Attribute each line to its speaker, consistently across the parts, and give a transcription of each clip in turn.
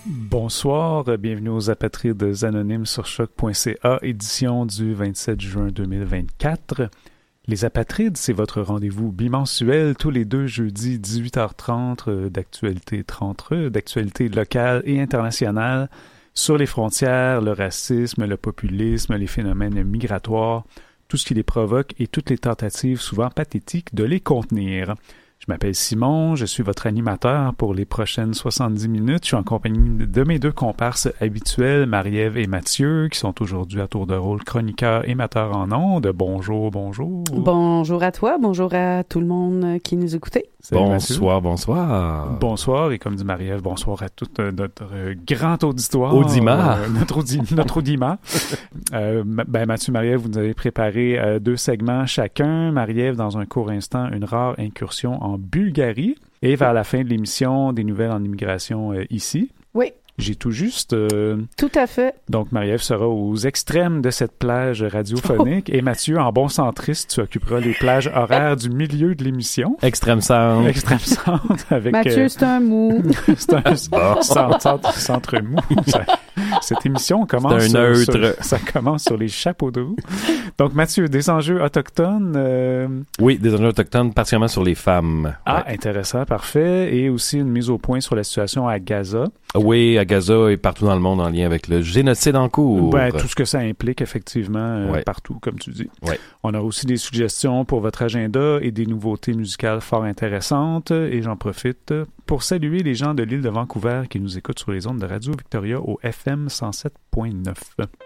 Speaker 1: Bonsoir, bienvenue aux Apatrides anonymes sur choc.ca, édition du 27 juin 2024. Les Apatrides, c'est votre rendez-vous bimensuel tous les 2 jeudis 18h30 d'actualité locale et internationale sur les frontières, le racisme, le populisme, les phénomènes migratoires, tout ce qui les provoque et toutes les tentatives souvent pathétiques de les contenir. Je m'appelle Simon, je suis votre animateur pour les prochaines 70 minutes. Je suis en compagnie de mes 2 comparses habituels, Marie-Ève et Mathieu, qui sont aujourd'hui à tour de rôle chroniqueurs et metteurs en ondes. Bonjour, bonjour.
Speaker 2: Bonjour à toi, bonjour à tout le monde qui nous écoutait.
Speaker 1: Salut,
Speaker 3: bonsoir,
Speaker 1: Mathieu.
Speaker 3: Bonsoir.
Speaker 1: Bonsoir, et comme dit Marie-Ève, bonsoir à tout notre grand auditoire.
Speaker 3: Audima.
Speaker 1: Notre audima. Mathieu, Marie-Ève, vous nous avez préparé 2 segments chacun. Marie-Ève, dans un court instant, une rare incursion en Bulgarie. Et vers la fin de l'émission, des nouvelles en immigration ici.
Speaker 2: Oui.
Speaker 1: J'ai tout juste.
Speaker 2: Tout à fait.
Speaker 1: Donc, Marie-Ève sera aux extrêmes de cette plage radiophonique. Et Mathieu, en bon centriste, tu occuperas les plages horaires du milieu de l'émission.
Speaker 3: Extrême centre.
Speaker 1: Extrême centre avec...
Speaker 2: Mathieu, c'est un mou.
Speaker 1: C'est un centre mou. Cette émission commence...
Speaker 3: C'est un neutre.
Speaker 1: Ça commence sur les chapeaux de roue. Donc, Mathieu, des enjeux autochtones...
Speaker 3: Oui, des enjeux autochtones, particulièrement sur les femmes.
Speaker 1: Ah, ouais. Intéressant, parfait. Et aussi une mise au point sur la situation à Gaza.
Speaker 3: Oui, à Gaza et partout dans le monde en lien avec le génocide en cours.
Speaker 1: Tout ce que ça implique, effectivement, partout, comme tu dis.
Speaker 3: Ouais.
Speaker 1: On a aussi des suggestions pour votre agenda et des nouveautés musicales fort intéressantes. Et j'en profite pour saluer les gens de l'île de Vancouver qui nous écoutent sur les ondes de Radio Victoria au FM 107.9.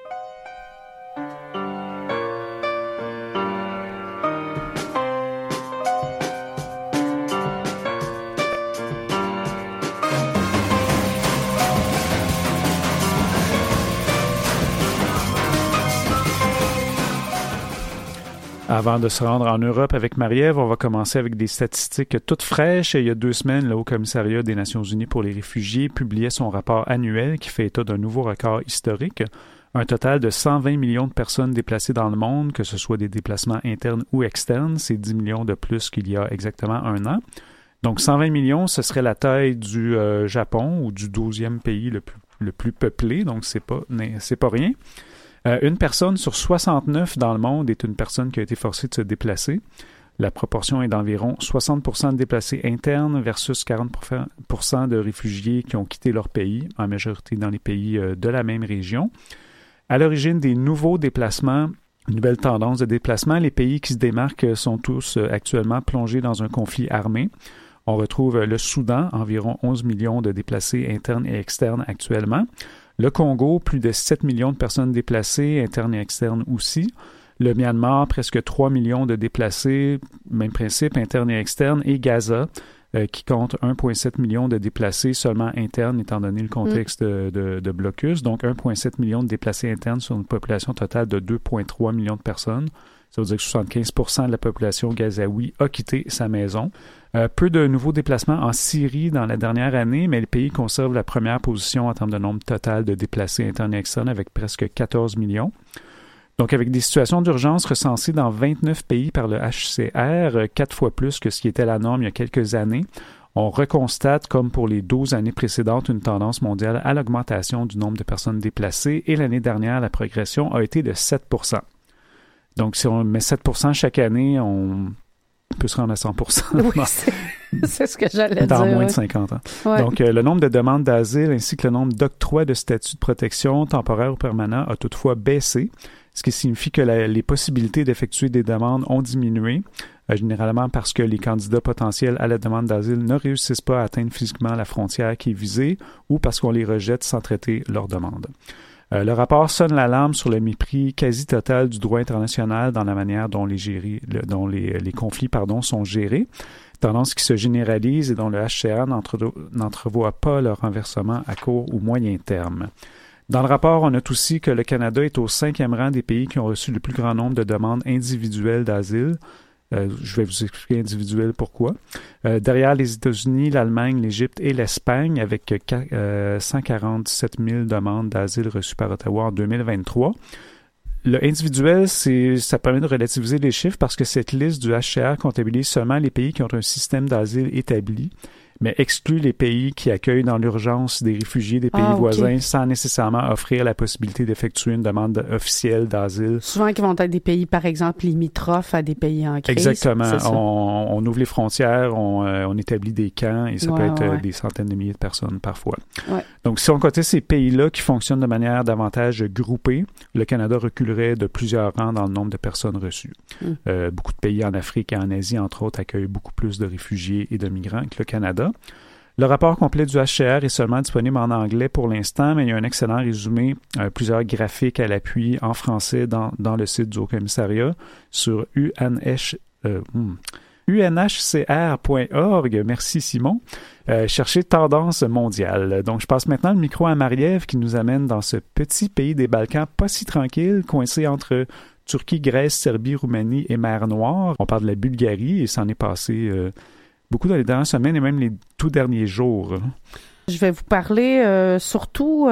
Speaker 1: Avant de se rendre en Europe avec Marie-Ève, on va commencer avec des statistiques toutes fraîches. Il y a 2 semaines, le Haut-Commissariat des Nations unies pour les réfugiés publiait son rapport annuel qui fait état d'un nouveau record historique. Un total de 120 millions de personnes déplacées dans le monde, que ce soit des déplacements internes ou externes. C'est 10 millions de plus qu'il y a exactement un an. Donc 120 millions, ce serait la taille du Japon ou du 12e pays le plus peuplé. Donc c'est pas rien. Une personne sur 69 dans le monde est une personne qui a été forcée de se déplacer. La proportion est d'environ 60% de déplacés internes versus 40% de réfugiés qui ont quitté leur pays, en majorité dans les pays de la même région. À l'origine des nouveaux déplacements, une nouvelle tendance de déplacement, les pays qui se démarquent sont tous actuellement plongés dans un conflit armé. On retrouve le Soudan, environ 11 millions de déplacés internes et externes actuellement. Le Congo, plus de 7 millions de personnes déplacées, internes et externes aussi. Le Myanmar, presque 3 millions de déplacés, même principe, internes et externes. Et Gaza, qui compte 1,7 million de déplacés seulement internes, étant donné le contexte de blocus. Donc, 1,7 million de déplacés internes sur une population totale de 2,3 millions de personnes. Ça veut dire que 75% de la population gazaoui a quitté sa maison. Peu de nouveaux déplacements en Syrie dans la dernière année, mais le pays conserve la première position en termes de nombre total de déplacés internes et externes avec presque 14 millions. Donc, avec des situations d'urgence recensées dans 29 pays par le HCR, 4 fois plus que ce qui était la norme il y a quelques années, on reconstate, comme pour les 12 années précédentes, une tendance mondiale à l'augmentation du nombre de personnes déplacées et l'année dernière, la progression a été de 7%. Donc, si on met 7% chaque année, on peut se rendre à 100%.
Speaker 2: Oui, c'est ce que j'allais dire.
Speaker 1: Dans moins de 50 ans.
Speaker 2: Ouais.
Speaker 1: Donc, le nombre de demandes d'asile ainsi que le nombre d'octrois de statut de protection temporaire ou permanent a toutefois baissé, ce qui signifie que les possibilités d'effectuer des demandes ont diminué, généralement parce que les candidats potentiels à la demande d'asile ne réussissent pas à atteindre physiquement la frontière qui est visée ou parce qu'on les rejette sans traiter leur demande. Le rapport sonne l'alarme sur le mépris quasi total du droit international dans la manière dont les conflits sont gérés, tendance qui se généralise et dont le HCR n'entrevoit pas leur renversement à court ou moyen terme. Dans le rapport, on note aussi que le Canada est au 5e rang des pays qui ont reçu le plus grand nombre de demandes individuelles d'asile. Je vais vous expliquer individuel pourquoi. Derrière les États-Unis, l'Allemagne, l'Égypte et l'Espagne, avec 147 000 demandes d'asile reçues par Ottawa en 2023. Le individuel, ça permet de relativiser les chiffres parce que cette liste du HCR comptabilise seulement les pays qui ont un système d'asile établi, mais exclut les pays qui accueillent dans l'urgence des réfugiés des pays voisins sans nécessairement offrir la possibilité d'effectuer une demande officielle d'asile.
Speaker 2: Souvent qui vont être des pays, par exemple, limitrophes à des pays en crise.
Speaker 1: Exactement. On ouvre les frontières, on établit des camps et ça peut être des centaines de milliers de personnes parfois. Ouais. Donc, si on cotise ces pays-là qui fonctionnent de manière davantage groupée, le Canada reculerait de plusieurs rangs dans le nombre de personnes reçues. Beaucoup de pays en Afrique et en Asie, entre autres, accueillent beaucoup plus de réfugiés et de migrants que le Canada. Le rapport complet du HCR est seulement disponible en anglais pour l'instant, mais il y a un excellent résumé, plusieurs graphiques à l'appui en français dans le site du Haut-Commissariat sur unhcr.org. Merci Simon. Cherchez Tendance mondiale. Donc, je passe maintenant le micro à Marie-Ève qui nous amène dans ce petit pays des Balkans pas si tranquille, coincé entre Turquie, Grèce, Serbie, Roumanie et Mer Noire. On parle de la Bulgarie et s'en est passé beaucoup dans les dernières semaines et même les tout derniers jours.
Speaker 2: Je vais vous parler surtout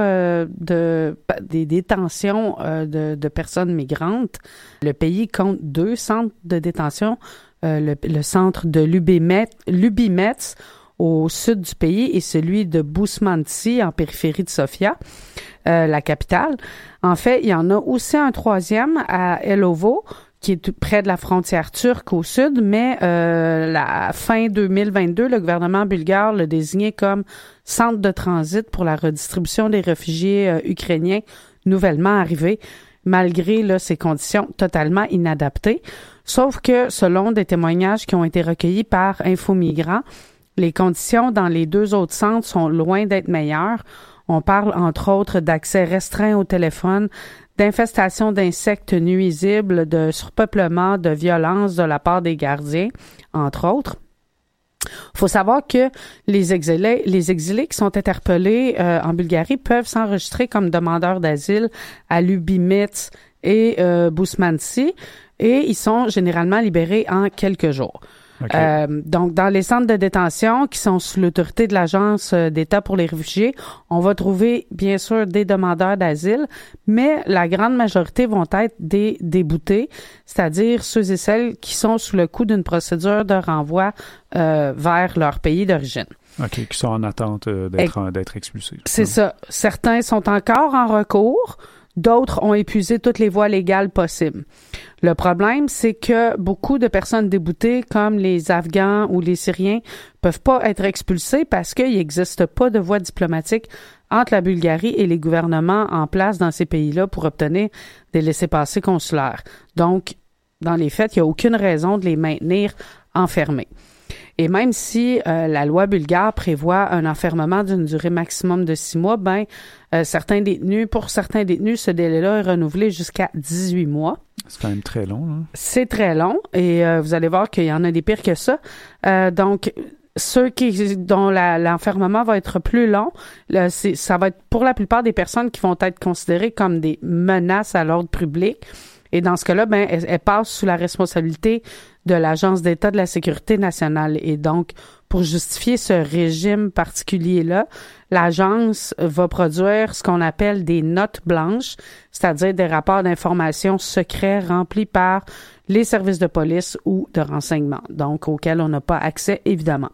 Speaker 2: des détentions de personnes migrantes. Le pays compte 2 centres de détention. Le centre de Lubimets au sud du pays et celui de Busmansi en périphérie de Sofia, la capitale. En fait, il y en a aussi un troisième à Elovo, qui est près de la frontière turque au sud, mais la fin 2022, le gouvernement bulgare l'a désigné comme centre de transit pour la redistribution des réfugiés ukrainiens nouvellement arrivés, malgré ces conditions totalement inadaptées. Sauf que, selon des témoignages qui ont été recueillis par Infomigrants, les conditions dans les 2 autres centres sont loin d'être meilleures. On parle, entre autres, d'accès restreint au téléphone, d'infestation d'insectes nuisibles, de surpeuplement, de violence de la part des gardiens, entre autres. Il faut savoir que les exilés qui sont interpellés en Bulgarie peuvent s'enregistrer comme demandeurs d'asile à Lubimets et Busmansi et ils sont généralement libérés en quelques jours. Okay. Donc, dans les centres de détention qui sont sous l'autorité de l'Agence d'État pour les réfugiés, on va trouver, bien sûr, des demandeurs d'asile, mais la grande majorité vont être des déboutés, c'est-à-dire ceux et celles qui sont sous le coup d'une procédure de renvoi vers leur pays d'origine.
Speaker 1: OK, qui sont en attente d'être expulsés.
Speaker 2: C'est ça. Certains sont encore en recours. D'autres ont épuisé toutes les voies légales possibles. Le problème, c'est que beaucoup de personnes déboutées, comme les Afghans ou les Syriens, peuvent pas être expulsés parce qu'il n'existe pas de voie diplomatique entre la Bulgarie et les gouvernements en place dans ces pays-là pour obtenir des laissez-passer consulaires. Donc, dans les faits, il n'y a aucune raison de les maintenir enfermés. Et même si la loi bulgare prévoit un enfermement d'une durée maximum de 6 mois, pour certains détenus, ce délai-là est renouvelé jusqu'à 18 mois.
Speaker 1: C'est quand même très long. Hein?
Speaker 2: C'est très long et vous allez voir qu'il y en a des pires que ça. Donc, ceux dont l'enfermement va être plus long, ça va être pour la plupart des personnes qui vont être considérées comme des menaces à l'ordre public. Et dans ce cas-là, elle passe sous la responsabilité de l'Agence d'État de la Sécurité nationale. Et donc, pour justifier ce régime particulier-là, l'agence va produire ce qu'on appelle des notes blanches, c'est-à-dire des rapports d'information secrets remplis par les services de police ou de renseignement, donc auxquels on n'a pas accès, évidemment.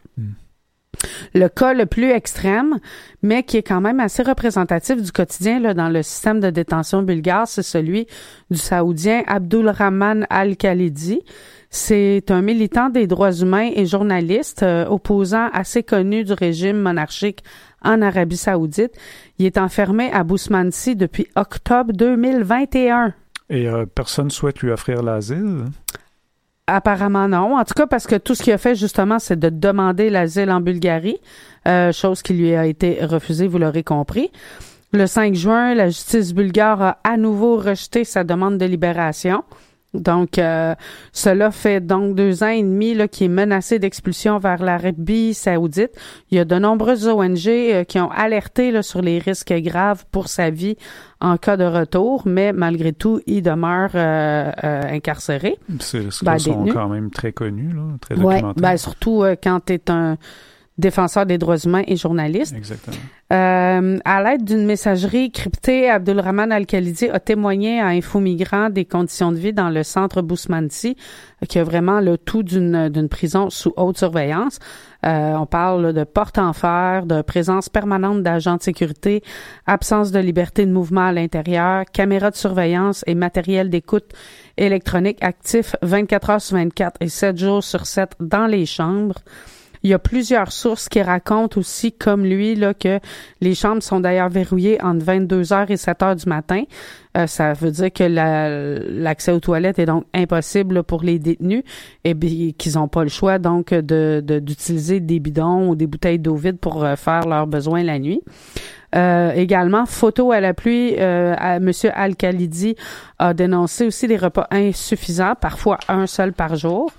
Speaker 2: Le cas le plus extrême, mais qui est quand même assez représentatif du quotidien là, dans le système de détention bulgare, c'est celui du Saoudien Abdulrahman Al-Khalidi. C'est un militant des droits humains et journaliste, opposant assez connu du régime monarchique en Arabie Saoudite. Il est enfermé à Busmansi depuis octobre 2021.
Speaker 1: Et personne ne souhaite lui offrir l'asile?
Speaker 2: Apparemment non. En tout cas, parce que tout ce qu'il a fait, justement, c'est de demander l'asile en Bulgarie, chose qui lui a été refusée, vous l'aurez compris. Le 5 juin, la justice bulgare a à nouveau rejeté sa demande de libération. Donc, cela fait donc 2 ans et demi là, qu'il est menacé d'expulsion vers l'Arabie Saoudite. Il y a de nombreuses ONG qui ont alerté là, sur les risques graves pour sa vie en cas de retour, mais malgré tout, il demeure incarcéré.
Speaker 1: Ces risques sont quand même très connus, là, très documentés.
Speaker 2: Oui, surtout quand tu es un défenseur des droits humains et journaliste.
Speaker 1: Exactement.
Speaker 2: À l'aide d'une messagerie cryptée, Abdulrahman Al-Khalidi a témoigné à Info-Migrants des conditions de vie dans le centre Bousmanti, qui a vraiment le tout d'une prison sous haute surveillance. On parle de porte en fer, de présence permanente d'agents de sécurité, absence de liberté de mouvement à l'intérieur, caméras de surveillance et matériel d'écoute électronique actif 24 heures sur 24 et 7 jours sur 7 dans les chambres. Il y a plusieurs sources qui racontent aussi, comme lui, là, que les chambres sont d'ailleurs verrouillées entre 22h et 7h du matin. Ça veut dire que l'accès aux toilettes est donc impossible là, pour les détenus et qu'ils n'ont pas le choix donc d'utiliser des bidons ou des bouteilles d'eau vide pour faire leurs besoins la nuit. Également, photo à la pluie, M. Al-Khalidi a dénoncé aussi des repas insuffisants, parfois un seul par jour.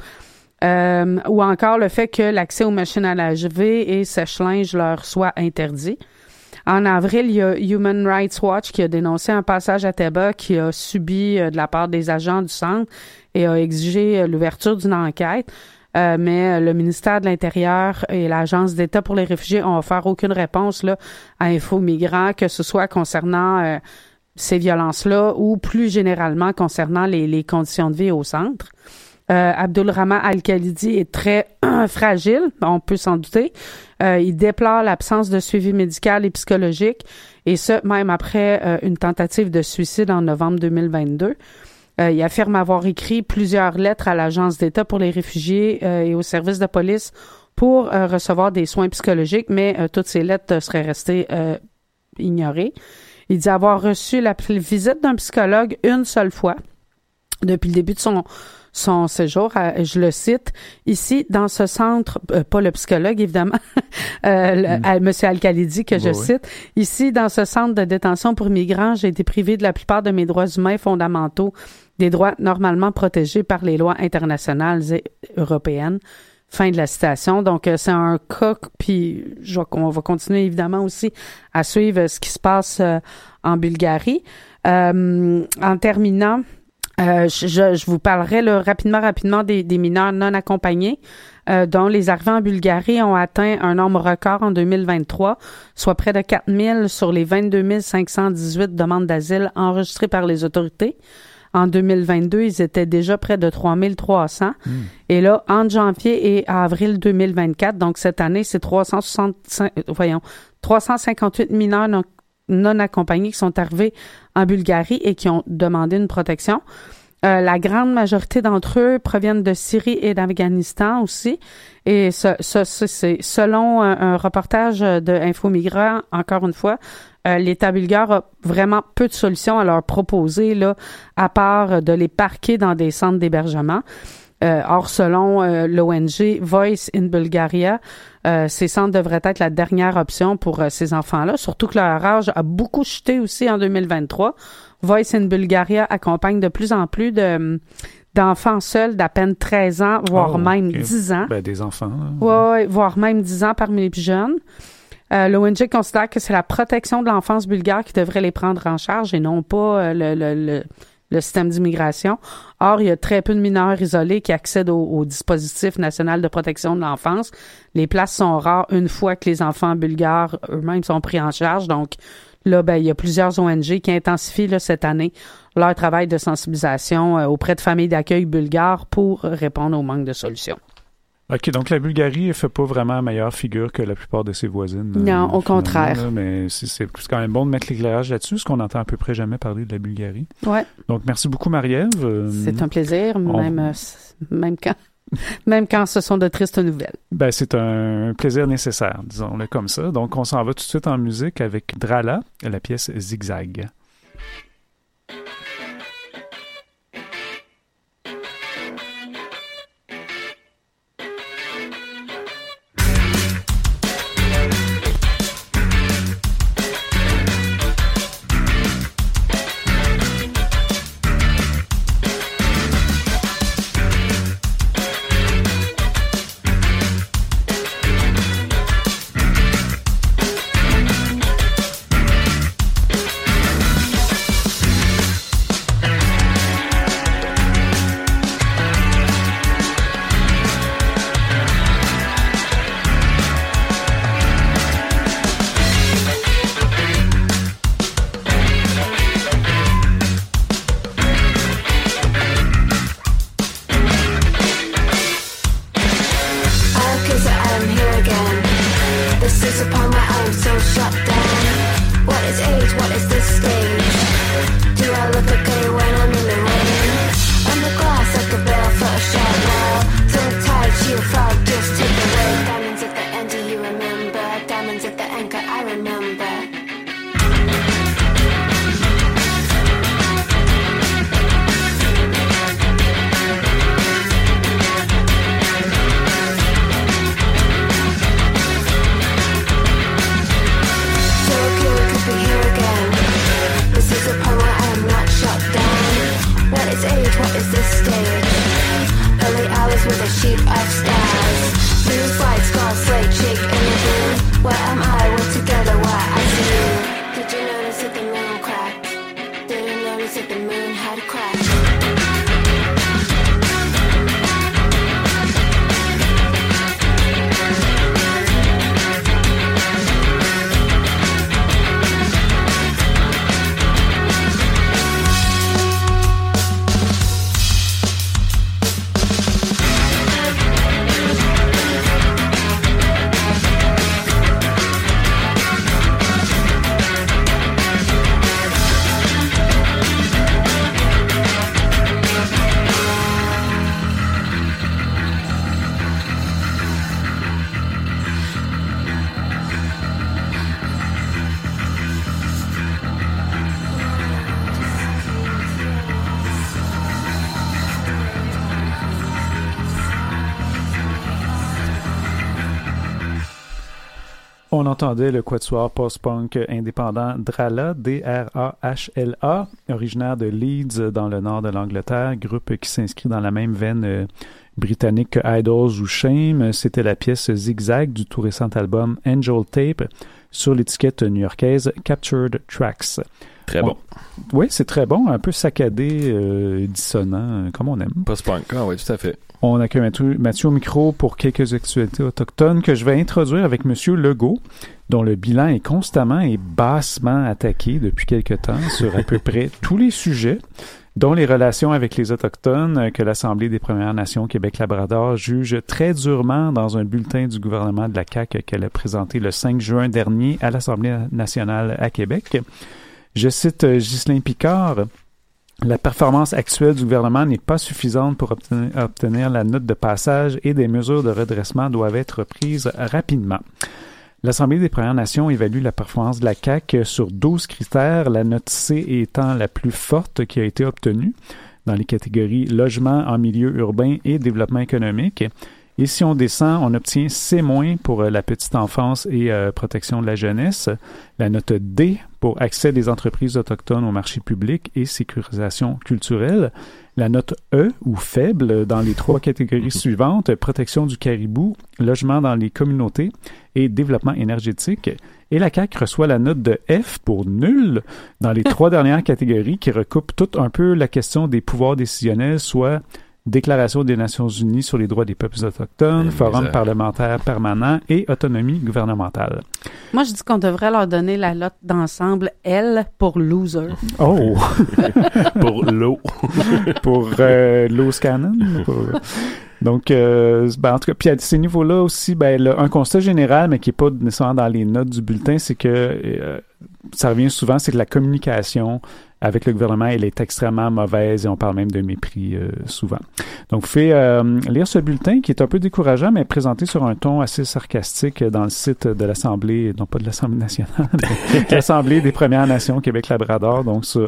Speaker 2: Ou encore le fait que l'accès aux machines à laver et sèche-linge leur soit interdit. En avril, il y a Human Rights Watch qui a dénoncé un passage à tabac qui a subi de la part des agents du centre et a exigé l'ouverture d'une enquête. Mais le ministère de l'Intérieur et l'Agence d'État pour les réfugiés ont offert aucune réponse là, à Info-Migrants, que ce soit concernant ces violences-là ou plus généralement concernant les conditions de vie au centre. Abdulrahman Al-Khalidi est très fragile, on peut s'en douter. Il déplore l'absence de suivi médical et psychologique, et ce, même après une tentative de suicide en novembre 2022. Il affirme avoir écrit plusieurs lettres à l'Agence d'État pour les réfugiés et au service de police pour recevoir des soins psychologiques, mais toutes ces lettres seraient restées ignorées. Il dit avoir reçu la visite d'un psychologue une seule fois depuis le début de son séjour, je le cite, ici, dans ce centre, pas le psychologue, évidemment, Monsieur Al-Khalidi, que je cite, ici, dans ce centre de détention pour migrants, j'ai été privé de la plupart de mes droits humains fondamentaux, des droits normalement protégés par les lois internationales et européennes. Fin de la citation. Donc, c'est un cas, puis on va continuer, évidemment, aussi à suivre ce qui se passe en Bulgarie. En terminant, je vous parlerai là, rapidement des mineurs non accompagnés dont les arrivées en Bulgarie ont atteint un nombre record en 2023, soit près de 4 000 sur les 22 518 demandes d'asile enregistrées par les autorités. En 2022, ils étaient déjà près de 3 300. Et là, entre janvier et avril 2024, donc cette année, c'est 358 mineurs non accompagnés qui sont arrivés en Bulgarie et qui ont demandé une protection. La grande majorité d'entre eux proviennent de Syrie et d'Afghanistan aussi. Et ça c'est selon un reportage de Info-Migrants, encore une fois, l'État bulgare a vraiment peu de solutions à leur proposer, là, à part de les parquer dans des centres d'hébergement. Or, selon l'ONG Voice in Bulgaria, ces centres devraient être la dernière option pour ces enfants-là, surtout que leur âge a beaucoup chuté aussi en 2023. Voice in Bulgaria accompagne de plus en plus d'enfants seuls d'à peine 13 ans, voire même 10 ans.
Speaker 1: Ben, des enfants.
Speaker 2: Oui, voire même 10 ans parmi les plus jeunes. L'ONG considère que c'est la protection de l'enfance bulgare qui devrait les prendre en charge et non pas le système d'immigration. Or, il y a très peu de mineurs isolés qui accèdent au dispositif national de protection de l'enfance. Les places sont rares une fois que les enfants bulgares eux-mêmes sont pris en charge. Donc, là, il y a plusieurs ONG qui intensifient là, cette année leur travail de sensibilisation auprès de familles d'accueil bulgares pour répondre au manque de solutions.
Speaker 1: OK, donc la Bulgarie ne fait pas vraiment meilleure figure que la plupart de ses voisines.
Speaker 2: Non, au contraire.
Speaker 1: Là, mais c'est quand même bon de mettre l'éclairage là-dessus, parce qu'on n'entend à peu près jamais parler de la Bulgarie.
Speaker 2: Ouais.
Speaker 1: Donc, merci beaucoup, Marie-Ève. C'est
Speaker 2: un plaisir, même quand ce sont de tristes nouvelles.
Speaker 1: Ben, c'est un plaisir nécessaire, disons-le comme ça. Donc, on s'en va tout de suite en musique avec Drala, la pièce Zigzag.
Speaker 4: age? What is this stage? Do I look okay when I'm in the rain? On the glass like a bell for a shot wall. So tight, she'll fall, just take away. Diamonds at the end, do you remember? Diamonds at the anchor, I remember. What is this stage? Early hours with a sheet of stars. News lights, fall slate, shake in the blue. Where am I? We're together, why I see you. Did you notice that the moon cracked? Didn't notice that the moon had cracked.
Speaker 1: On entendait le quatuor post-punk indépendant Drahla, D-R-A-H-L-A, originaire de Leeds dans le nord de l'Angleterre, groupe qui s'inscrit dans la même veine britannique que Idols ou Shame. C'était la pièce Zigzag du tout récent album Angel Tape sur l'étiquette new-yorkaise Captured Tracks.
Speaker 3: Très bon.
Speaker 1: Oui, c'est très bon, un peu saccadé, dissonant, comme on aime.
Speaker 3: Post-punk, ah oui, tout à fait.
Speaker 1: On accueille Mathieu au micro pour quelques actualités autochtones que je vais introduire avec M. Legault, dont le bilan est constamment et bassement attaqué depuis quelque temps sur à peu près tous les sujets, dont les relations avec les Autochtones que l'Assemblée des Premières Nations Québec-Labrador juge très durement dans un bulletin du gouvernement de la CAQ qu'elle a présenté le 5 juin dernier à l'Assemblée nationale à Québec. Je cite Ghislain Picard. La performance actuelle du gouvernement n'est pas suffisante pour obtenir la note de passage et des mesures de redressement doivent être prises rapidement. L'Assemblée des Premières Nations évalue la performance de la CAQ sur 12 critères, la note C étant la plus forte qui a été obtenue dans les catégories logement en milieu urbain et développement économique. Et si on descend, on obtient C- pour la petite enfance et protection de la jeunesse, la note D pour accès des entreprises autochtones au marché public et sécurisation culturelle, la note E ou faible dans les 3 catégories suivantes, protection du caribou, logement dans les communautés et développement énergétique. Et la CAQ reçoit la note de F pour nul dans les 3 dernières catégories qui recoupent tout un peu la question des pouvoirs décisionnels, soit Déclaration des Nations Unies sur les droits des peuples autochtones, Forum parlementaire permanent et autonomie gouvernementale.
Speaker 2: Moi, je dis qu'on devrait leur donner la note d'ensemble L pour loser.
Speaker 1: Oh!
Speaker 3: Pour l'eau.
Speaker 1: Pour l'eau Scannon. Donc, en tout cas, puis à ces niveaux-là aussi, un constat général, mais qui n'est pas nécessairement dans les notes du bulletin, c'est que ça revient souvent, c'est que la communication avec le gouvernement, elle est extrêmement mauvaise et on parle même de mépris souvent. Donc, vous pouvez lire ce bulletin qui est un peu décourageant, mais présenté sur un ton assez sarcastique dans le site de l'Assemblée, non pas de l'Assemblée nationale, de l'Assemblée des Premières Nations Québec-Labrador, donc sur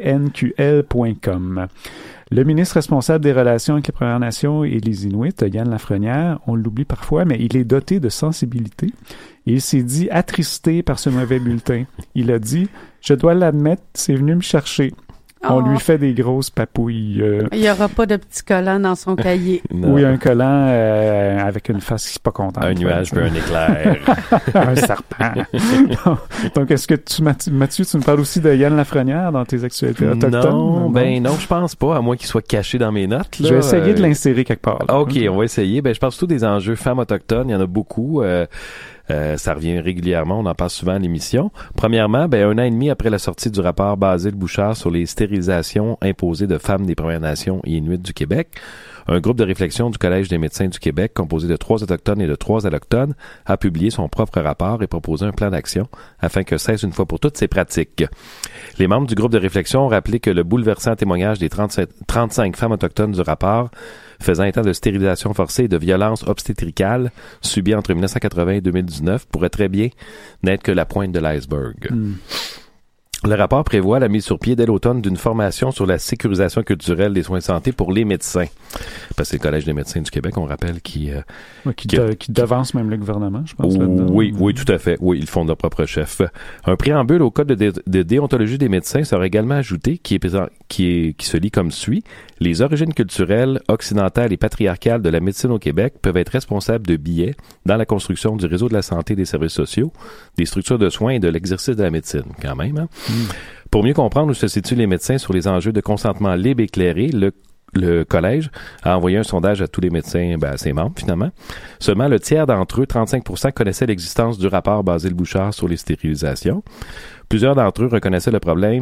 Speaker 1: apnql.com. Le ministre responsable des relations avec les Premières Nations et les Inuits, Yann Lafrenière, on l'oublie parfois, mais il est doté de sensibilité. Et il s'est dit attristé par ce mauvais bulletin. Il a dit « Je dois l'admettre, c'est venu me chercher. » On lui fait des grosses papouilles.
Speaker 2: Il n'y aura pas de petit collant dans son cahier.
Speaker 1: Oui, un collant avec une face qui n'est pas contente.
Speaker 3: Un nuage puis un éclair.
Speaker 1: Un serpent. Donc, est-ce que Mathieu, tu me parles aussi de Yann Lafrenière dans tes actualités autochtones?
Speaker 3: Non, je pense pas, à moins qu'il soit caché dans mes notes. Là.
Speaker 1: Je vais essayer de l'insérer quelque part.
Speaker 3: Là. OK, on va essayer. Je parle surtout des enjeux femmes autochtones. Il y en a beaucoup. Ça revient régulièrement, on en parle souvent à l'émission. Premièrement, 1 an et demi après la sortie du rapport Basile Bouchard sur les stérilisations imposées de femmes des Premières Nations et Inuits du Québec, Un groupe de réflexion du Collège des médecins du Québec, composé de 3 autochtones et de 3 allochtones, a publié son propre rapport et proposé un plan d'action afin que cesse une fois pour toutes ces pratiques. Les membres du groupe de réflexion ont rappelé que le bouleversant témoignage des 35 femmes autochtones du rapport faisant état de stérilisation forcée et de violences obstétricales subies entre 1980 et 2019 pourrait très bien n'être que la pointe de l'iceberg. Le rapport prévoit la mise sur pied dès l'automne d'une formation sur la sécurisation culturelle des soins de santé pour les médecins. Parce que c'est le Collège des médecins du Québec, on rappelle, qui
Speaker 1: devance même le gouvernement, je pense.
Speaker 3: Oui, tout à fait. Oui, ils font leur propre chef. Un préambule au code de déontologie des médecins sera également ajouté, qui se lit comme suit. Les origines culturelles, occidentales et patriarcales de la médecine au Québec peuvent être responsables de biais dans la construction du réseau de la santé et des services sociaux, des structures de soins et de l'exercice de la médecine, quand même. Hein? Pour mieux comprendre où se situent les médecins sur les enjeux de consentement libre et éclairé, le collège a envoyé un sondage à tous les médecins, à ses membres, finalement. Seulement le tiers d'entre eux, 35%, connaissaient l'existence du rapport Basile-Bouchard sur les stérilisations. Plusieurs d'entre eux reconnaissaient le problème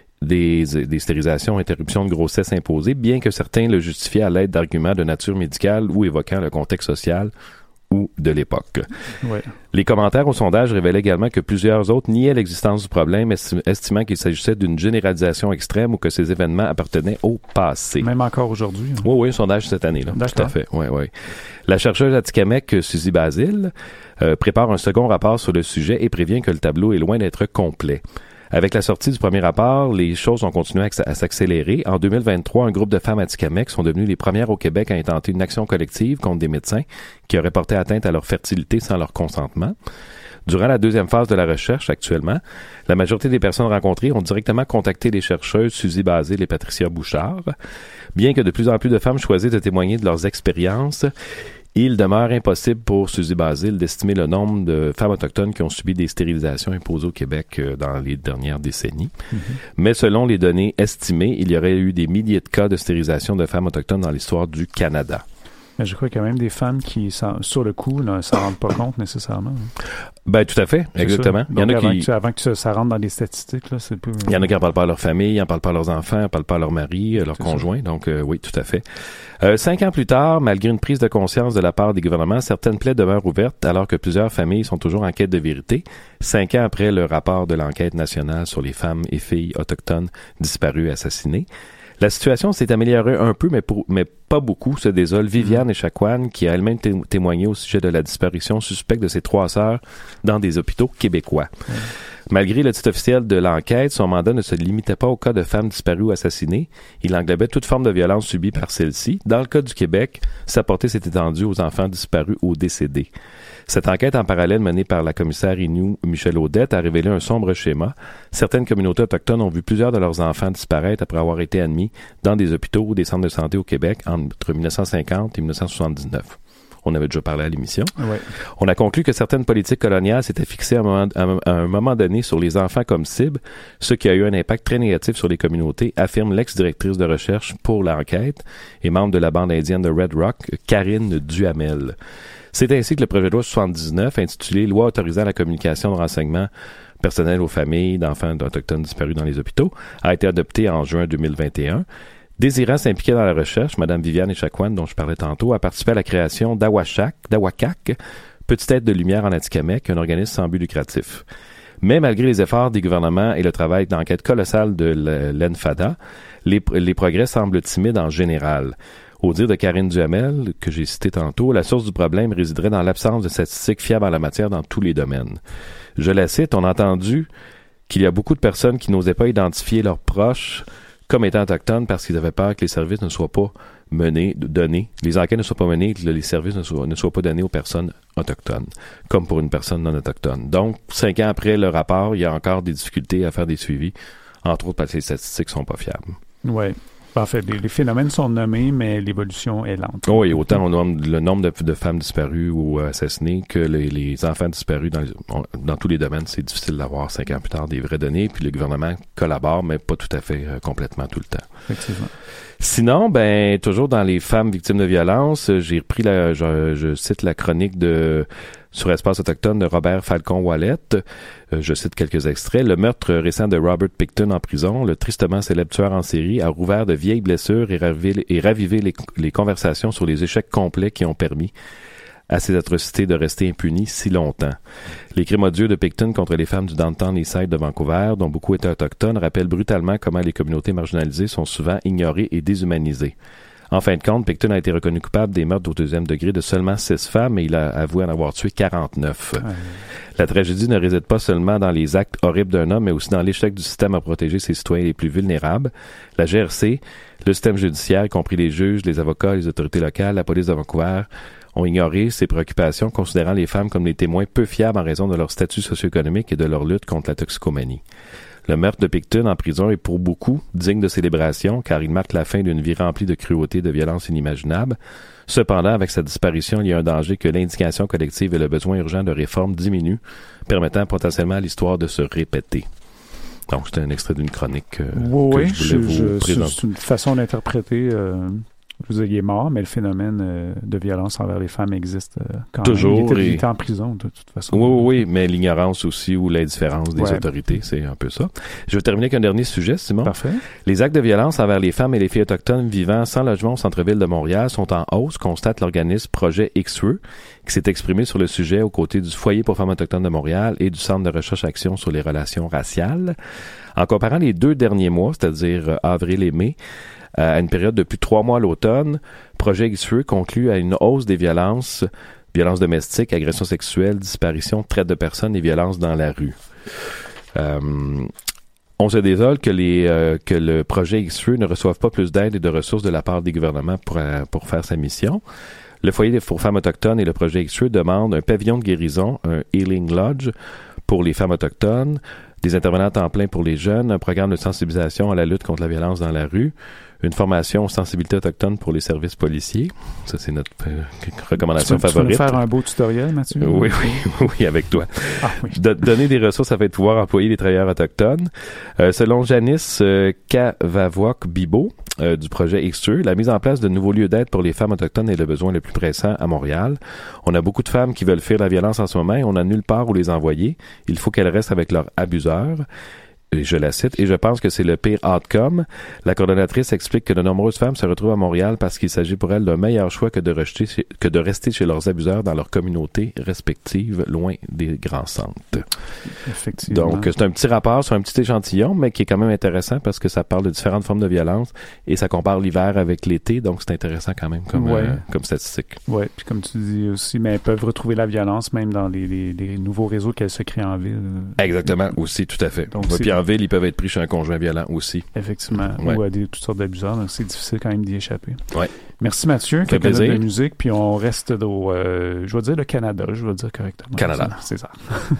Speaker 3: des stérilisations, interruptions de grossesse imposées, bien que certains le justifiaient à l'aide d'arguments de nature médicale ou évoquant le contexte social ou de l'époque.
Speaker 1: Ouais.
Speaker 3: Les commentaires au sondage révélaient également que plusieurs autres niaient l'existence du problème, estimant qu'il s'agissait d'une généralisation extrême ou que ces événements appartenaient au passé.
Speaker 1: Même encore aujourd'hui. Hein.
Speaker 3: Oui, un sondage cette année, là. Tout à fait. Oui. La chercheuse Atikamekw, Suzy Basile, prépare un second rapport sur le sujet et prévient que le tableau est loin d'être complet. Avec la sortie du premier rapport, les choses ont continué à s'accélérer. En 2023, un groupe de femmes atikamekw sont devenues les premières au Québec à intenter une action collective contre des médecins qui auraient porté atteinte à leur fertilité sans leur consentement. Durant la deuxième phase de la recherche, actuellement, la majorité des personnes rencontrées ont directement contacté les chercheuses Suzy Basile et Patricia Bouchard. Bien que de plus en plus de femmes choisissent de témoigner de leurs expériences, il demeure impossible pour Suzy Basile d'estimer le nombre de femmes autochtones qui ont subi des stérilisations imposées au Québec dans les dernières décennies. Mais selon les données estimées, il y aurait eu des milliers de cas de stérilisation de femmes autochtones dans l'histoire du Canada.
Speaker 1: Mais je crois qu'il y a même des femmes qui, sur le coup, ne s'en rendent pas compte nécessairement.
Speaker 3: Ben, tout à fait, exactement.
Speaker 1: Il y en a avant que ça rentre dans les statistiques, là, c'est peu...
Speaker 3: Il y en a qui n'en parlent pas à leur famille, ils n'en parlent pas à leurs enfants, ils n'en parlent pas à leur mari, leur conjoint. Donc, oui, tout à fait. 5 ans plus tard, malgré une prise de conscience de la part des gouvernements, certaines plaies demeurent ouvertes alors que plusieurs familles sont toujours en quête de vérité. 5 ans après le rapport de l'enquête nationale sur les femmes et filles autochtones disparues et assassinées. La situation s'est améliorée un peu, mais pas beaucoup, se désole Viviane Echaquan, qui a elle-même témoigné au sujet de la disparition suspecte de ses 3 sœurs dans des hôpitaux québécois. Malgré le titre officiel de l'enquête, son mandat ne se limitait pas au cas de femmes disparues ou assassinées. Il englobait toute forme de violence subie par celles-ci. Dans le cas du Québec, sa portée s'est étendue aux enfants disparus ou décédés. Cette enquête en parallèle menée par la commissaire Innu Michel Audette a révélé un sombre schéma. Certaines communautés autochtones ont vu plusieurs de leurs enfants disparaître après avoir été admis dans des hôpitaux ou des centres de santé au Québec entre 1950 et 1979. On avait déjà parlé à l'émission.
Speaker 1: Ouais.
Speaker 3: On a conclu que certaines politiques coloniales s'étaient fixées à un moment donné sur les enfants comme cible, ce qui a eu un impact très négatif sur les communautés, affirme l'ex-directrice de recherche pour l'enquête et membre de la bande indienne de Red Rock, Karine Duhamel. C'est ainsi que le projet de loi 79, intitulé « Loi autorisant la communication de renseignements personnels aux familles d'enfants autochtones disparus dans les hôpitaux », a été adopté en juin 2021. Désirant s'impliquer dans la recherche, Mme Viviane Echaquan, dont je parlais tantôt, a participé à la création d'Awakak, Petite aide de lumière en Atikamekw, un organisme sans but lucratif. Mais malgré les efforts des gouvernements et le travail d'enquête colossal de l'ENFADA, les progrès semblent timides en général. Au dire de Karine Duhamel, que j'ai cité tantôt, la source du problème résiderait dans l'absence de statistiques fiables en la matière dans tous les domaines. Je la cite, on a entendu qu'il y a beaucoup de personnes qui n'osaient pas identifier leurs proches comme étant autochtones parce qu'ils avaient peur que les services ne soient pas donnés, les enquêtes ne soient pas menées, que les services ne soient pas donnés aux personnes autochtones, comme pour une personne non autochtone. Donc, 5 ans après le rapport, il y a encore des difficultés à faire des suivis, entre autres parce que les statistiques sont pas fiables.
Speaker 1: Oui. En fait, les phénomènes sont nommés, mais l'évolution est lente.
Speaker 3: Oui, autant le nombre de femmes disparues ou assassinées que les enfants disparus dans tous les domaines, c'est difficile d'avoir 5 ans plus tard des vraies données. Puis le gouvernement collabore, mais pas tout à fait complètement tout le temps.
Speaker 1: effectivement.
Speaker 3: Sinon, toujours dans les femmes victimes de violence, j'ai repris je cite la chronique sur Espace autochtone de Robert Falcon-Wallet. Je cite quelques extraits. Le meurtre récent de Robert Pickton en prison, le tristement célèbre tueur en série, a rouvert de vieilles blessures et ravivé les conversations sur les échecs complets qui ont permis à ces atrocités de rester impunies si longtemps. Les crimes odieux de Pickton contre les femmes du Downtown Eastside de Vancouver, dont beaucoup étaient autochtones, rappellent brutalement comment les communautés marginalisées sont souvent ignorées et déshumanisées. En fin de compte, Pickton a été reconnu coupable des meurtres au 2e degré de seulement 6 femmes et il a avoué en avoir tué 49. La tragédie ne réside pas seulement dans les actes horribles d'un homme, mais aussi dans l'échec du système à protéger ses citoyens les plus vulnérables. La GRC, le système judiciaire, y compris les juges, les avocats, les autorités locales, la police de Vancouver, ont ignoré ces préoccupations, considérant les femmes comme des témoins peu fiables en raison de leur statut socio-économique et de leur lutte contre la toxicomanie. Le meurtre de Pickton en prison est pour beaucoup digne de célébration, car il marque la fin d'une vie remplie de cruauté et de violence inimaginables. Cependant, avec sa disparition, il y a un danger que l'indignation collective et le besoin urgent de réforme diminuent, permettant potentiellement à l'histoire de se répéter. Donc, c'était un extrait d'une chronique que je voulais vous présenter.
Speaker 1: C'est une façon d'interpréter... Je veux dire, il est mort, mais le phénomène de violence envers les femmes existe quand
Speaker 3: toujours,
Speaker 1: même. Il était en prison, de toute façon.
Speaker 3: Oui, mais l'ignorance aussi ou l'indifférence des autorités, c'est un peu ça. Je vais terminer avec un dernier sujet, Simon.
Speaker 1: Parfait.
Speaker 3: Les actes de violence envers les femmes et les filles autochtones vivant sans logement au centre-ville de Montréal sont en hausse, constate l'organisme Projet X-Reux, qui s'est exprimé sur le sujet aux côtés du Foyer pour femmes autochtones de Montréal et du Centre de recherche-action sur les relations raciales. En comparant les 2 derniers mois, c'est-à-dire avril et mai, à une période de plus de 3 mois à l'automne, Projet X-Reux conclut à une hausse des violences domestiques, agressions sexuelles, disparitions, traite de personnes et violences dans la rue. On se désole que le Projet X-Reux ne reçoive pas plus d'aide et de ressources de la part des gouvernements pour faire sa mission. Le Foyer pour femmes autochtones et le Projet X-Reux demandent un pavillon de guérison, un Healing Lodge pour les femmes autochtones, des intervenants à temps plein pour les jeunes, un programme de sensibilisation à la lutte contre la violence dans la rue, une formation aux sensibilités autochtones pour les services policiers. Ça, c'est notre recommandation favorite.
Speaker 1: Tu veux faire un beau tutoriel, Mathieu?
Speaker 3: Oui, avec toi.
Speaker 1: Ah, oui.
Speaker 3: Donner des ressources afin de pouvoir employer les travailleurs autochtones. Selon Janice Kavavok-Bibo du projet X-Reux, la mise en place de nouveaux lieux d'aide pour les femmes autochtones est le besoin le plus pressant à Montréal. On a beaucoup de femmes qui veulent fuir la violence en ce moment et on n'a nulle part où les envoyer. Il faut qu'elles restent avec leurs abuseurs. Je la cite, et je pense que c'est le pire outcome. La coordonnatrice explique que de nombreuses femmes se retrouvent à Montréal parce qu'il s'agit pour elles d'un meilleur choix que de rester chez leurs abuseurs dans leur communauté respective, loin des grands centres.
Speaker 1: Effectivement.
Speaker 3: Donc, c'est un petit rapport sur un petit échantillon, mais qui est quand même intéressant parce que ça parle de différentes formes de violence et ça compare l'hiver avec l'été, donc c'est intéressant quand même comme statistique.
Speaker 1: Oui, puis comme tu dis aussi, mais elles peuvent retrouver la violence même dans les nouveaux réseaux qu'elles se créent en ville.
Speaker 3: Exactement, aussi, tout à fait.
Speaker 1: Donc,
Speaker 3: puis en ville, ils peuvent être pris chez un conjoint violent aussi.
Speaker 1: Effectivement, ou à toutes sortes d'abuseurs, donc c'est difficile quand même d'y échapper.
Speaker 3: Ouais.
Speaker 1: Merci Mathieu, quelques notes de musique, puis on reste au, je vais dire le Canada, je vais dire correctement.
Speaker 3: Canada.
Speaker 1: C'est ça.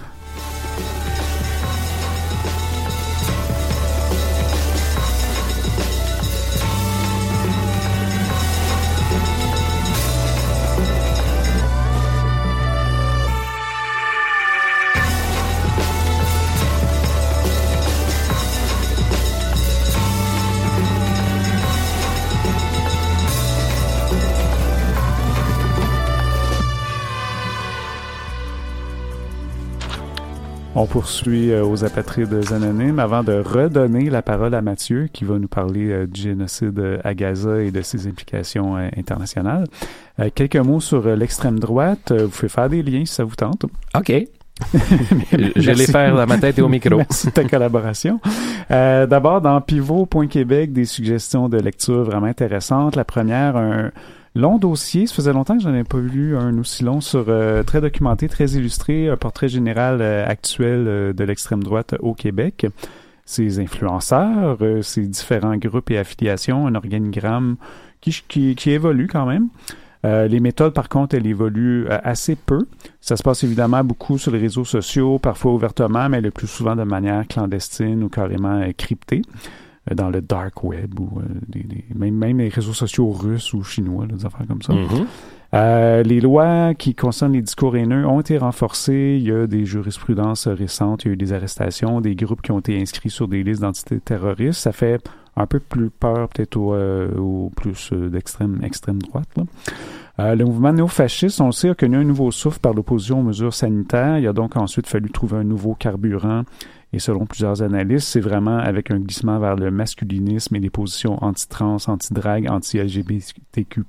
Speaker 1: On poursuit aux apatrides anonymes avant de redonner la parole à Mathieu qui va nous parler du génocide à Gaza et de ses implications internationales. Quelques mots sur l'extrême droite. Vous pouvez faire des liens si ça vous tente.
Speaker 3: OK. Je vais les faire dans ma tête et au micro.
Speaker 1: Merci de ta collaboration. D'abord, dans Pivot.Québec, des suggestions de lecture vraiment intéressantes. La première, un long dossier, ça faisait longtemps que j'en ai pas lu un aussi long, sur très documenté, très illustré, un portrait général actuel de l'extrême droite au Québec. Ses influenceurs, ses différents groupes et affiliations, un organigramme qui évolue quand même. Les méthodes, par contre, elles évoluent assez peu. Ça se passe évidemment beaucoup sur les réseaux sociaux, parfois ouvertement, mais le plus souvent de manière clandestine ou carrément cryptée. Dans le dark web ou même les réseaux sociaux russes ou chinois, là, des affaires comme ça. Mm-hmm. Les lois qui concernent les discours haineux ont été renforcées. Il y a des jurisprudences récentes, il y a eu des arrestations, des groupes qui ont été inscrits sur des listes d'entités terroristes. Ça fait un peu plus peur peut-être au plus extrême droite, là. Le mouvement néofasciste, on le sait, a connu un nouveau souffle par l'opposition aux mesures sanitaires. Il a donc ensuite fallu trouver un nouveau carburant. Et selon plusieurs analystes, c'est vraiment avec un glissement vers le masculinisme et les positions anti-trans, anti-drague, anti-LGBTQ+,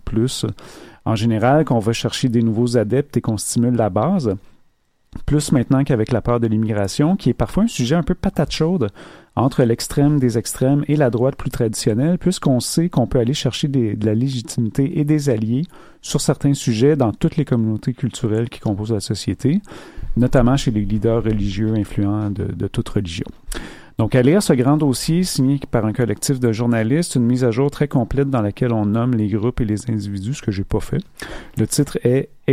Speaker 1: en général, qu'on va chercher des nouveaux adeptes et qu'on stimule la base. Plus maintenant qu'avec la peur de l'immigration, qui est parfois un sujet un peu patate chaude entre l'extrême des extrêmes et la droite plus traditionnelle, puisqu'on sait qu'on peut aller chercher de la légitimité et des alliés sur certains sujets dans toutes les communautés culturelles qui composent la société, notamment chez les leaders religieux influents de toute religion. Donc, à lire ce grand dossier signé par un collectif de journalistes, une mise à jour très complète dans laquelle on nomme les groupes et les individus, ce que j'ai pas fait. Le titre est «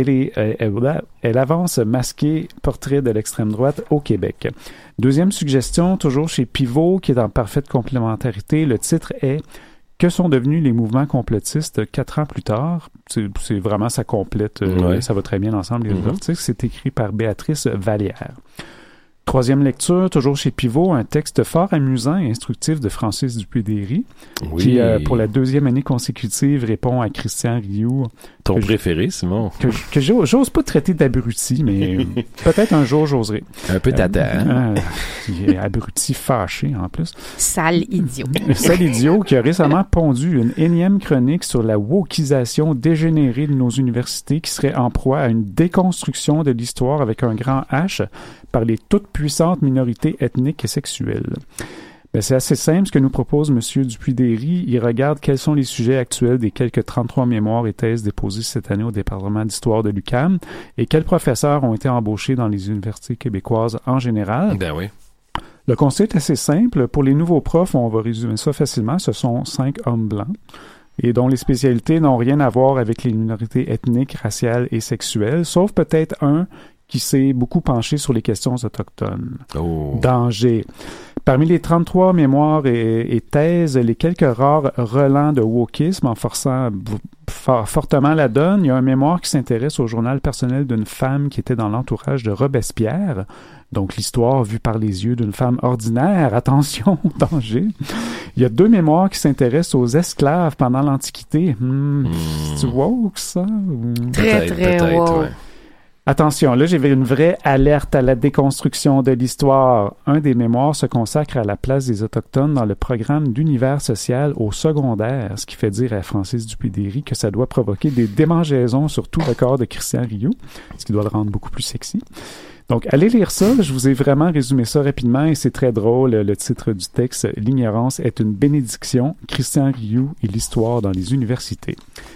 Speaker 1: Elle avance masquée, portrait de l'extrême droite au Québec ». Deuxième suggestion, toujours chez Pivot, qui est en parfaite complémentarité, le titre est « Que sont devenus les mouvements complotistes 4 ans plus tard ». C'est vraiment, ça complète, ça va très bien ensemble, les articles. C'est écrit par Béatrice Vallière. Troisième lecture, toujours chez Pivot, un texte fort amusant et instructif de Francis Dupuy-Derry, qui, pour la 2e année consécutive, répond à Christian Rioux.
Speaker 3: Ton préféré, Simon?
Speaker 1: Que j'ose pas traiter d'abruti, mais peut-être un jour j'oserai.
Speaker 3: Un peu tata.
Speaker 1: Il est abruti fâché, en plus.
Speaker 2: Sale idiot.
Speaker 1: Sale idiot qui a récemment pondu une énième chronique sur la wokisation dégénérée de nos universités qui serait en proie à une déconstruction de l'histoire avec un grand H par les toutes puissantes minorités ethniques et sexuelles. Ben, c'est assez simple ce que nous propose M. Dupuy-Derry. Il regarde quels sont les sujets actuels des quelques 33 mémoires et thèses déposées cette année au département d'histoire de l'UQAM et quels professeurs ont été embauchés dans les universités québécoises en général.
Speaker 3: Ben oui.
Speaker 1: Le constat est assez simple. Pour les nouveaux profs, on va résumer ça facilement. Ce sont 5 hommes blancs et dont les spécialités n'ont rien à voir avec les minorités ethniques, raciales et sexuelles, sauf peut-être un qui s'est beaucoup penché sur les questions autochtones.
Speaker 3: Oh.
Speaker 1: Danger. Parmi les 33 mémoires et thèses, les quelques rares relents de wokisme en forçant fortement la donne, il y a un mémoire qui s'intéresse au journal personnel d'une femme qui était dans l'entourage de Robespierre, donc l'histoire vue par les yeux d'une femme ordinaire. Attention, danger. Il y a 2 mémoires qui s'intéressent aux esclaves pendant l'Antiquité. C'est woke, ça?
Speaker 2: Très, très woke.
Speaker 3: Ouais.
Speaker 1: Attention, là, j'ai une vraie alerte à la déconstruction de l'histoire. Un des mémoires se consacre à la place des Autochtones dans le programme d'univers social au secondaire, ce qui fait dire à Francis Dupuy-Derry que ça doit provoquer des démangeaisons sur tout le corps de Christian Rioux, ce qui doit le rendre beaucoup plus sexy. Donc, allez lire ça. Je vous ai vraiment résumé ça rapidement et c'est très drôle. Le titre du texte, « L'ignorance est une bénédiction. Christian Rioux et l'histoire dans les universités ».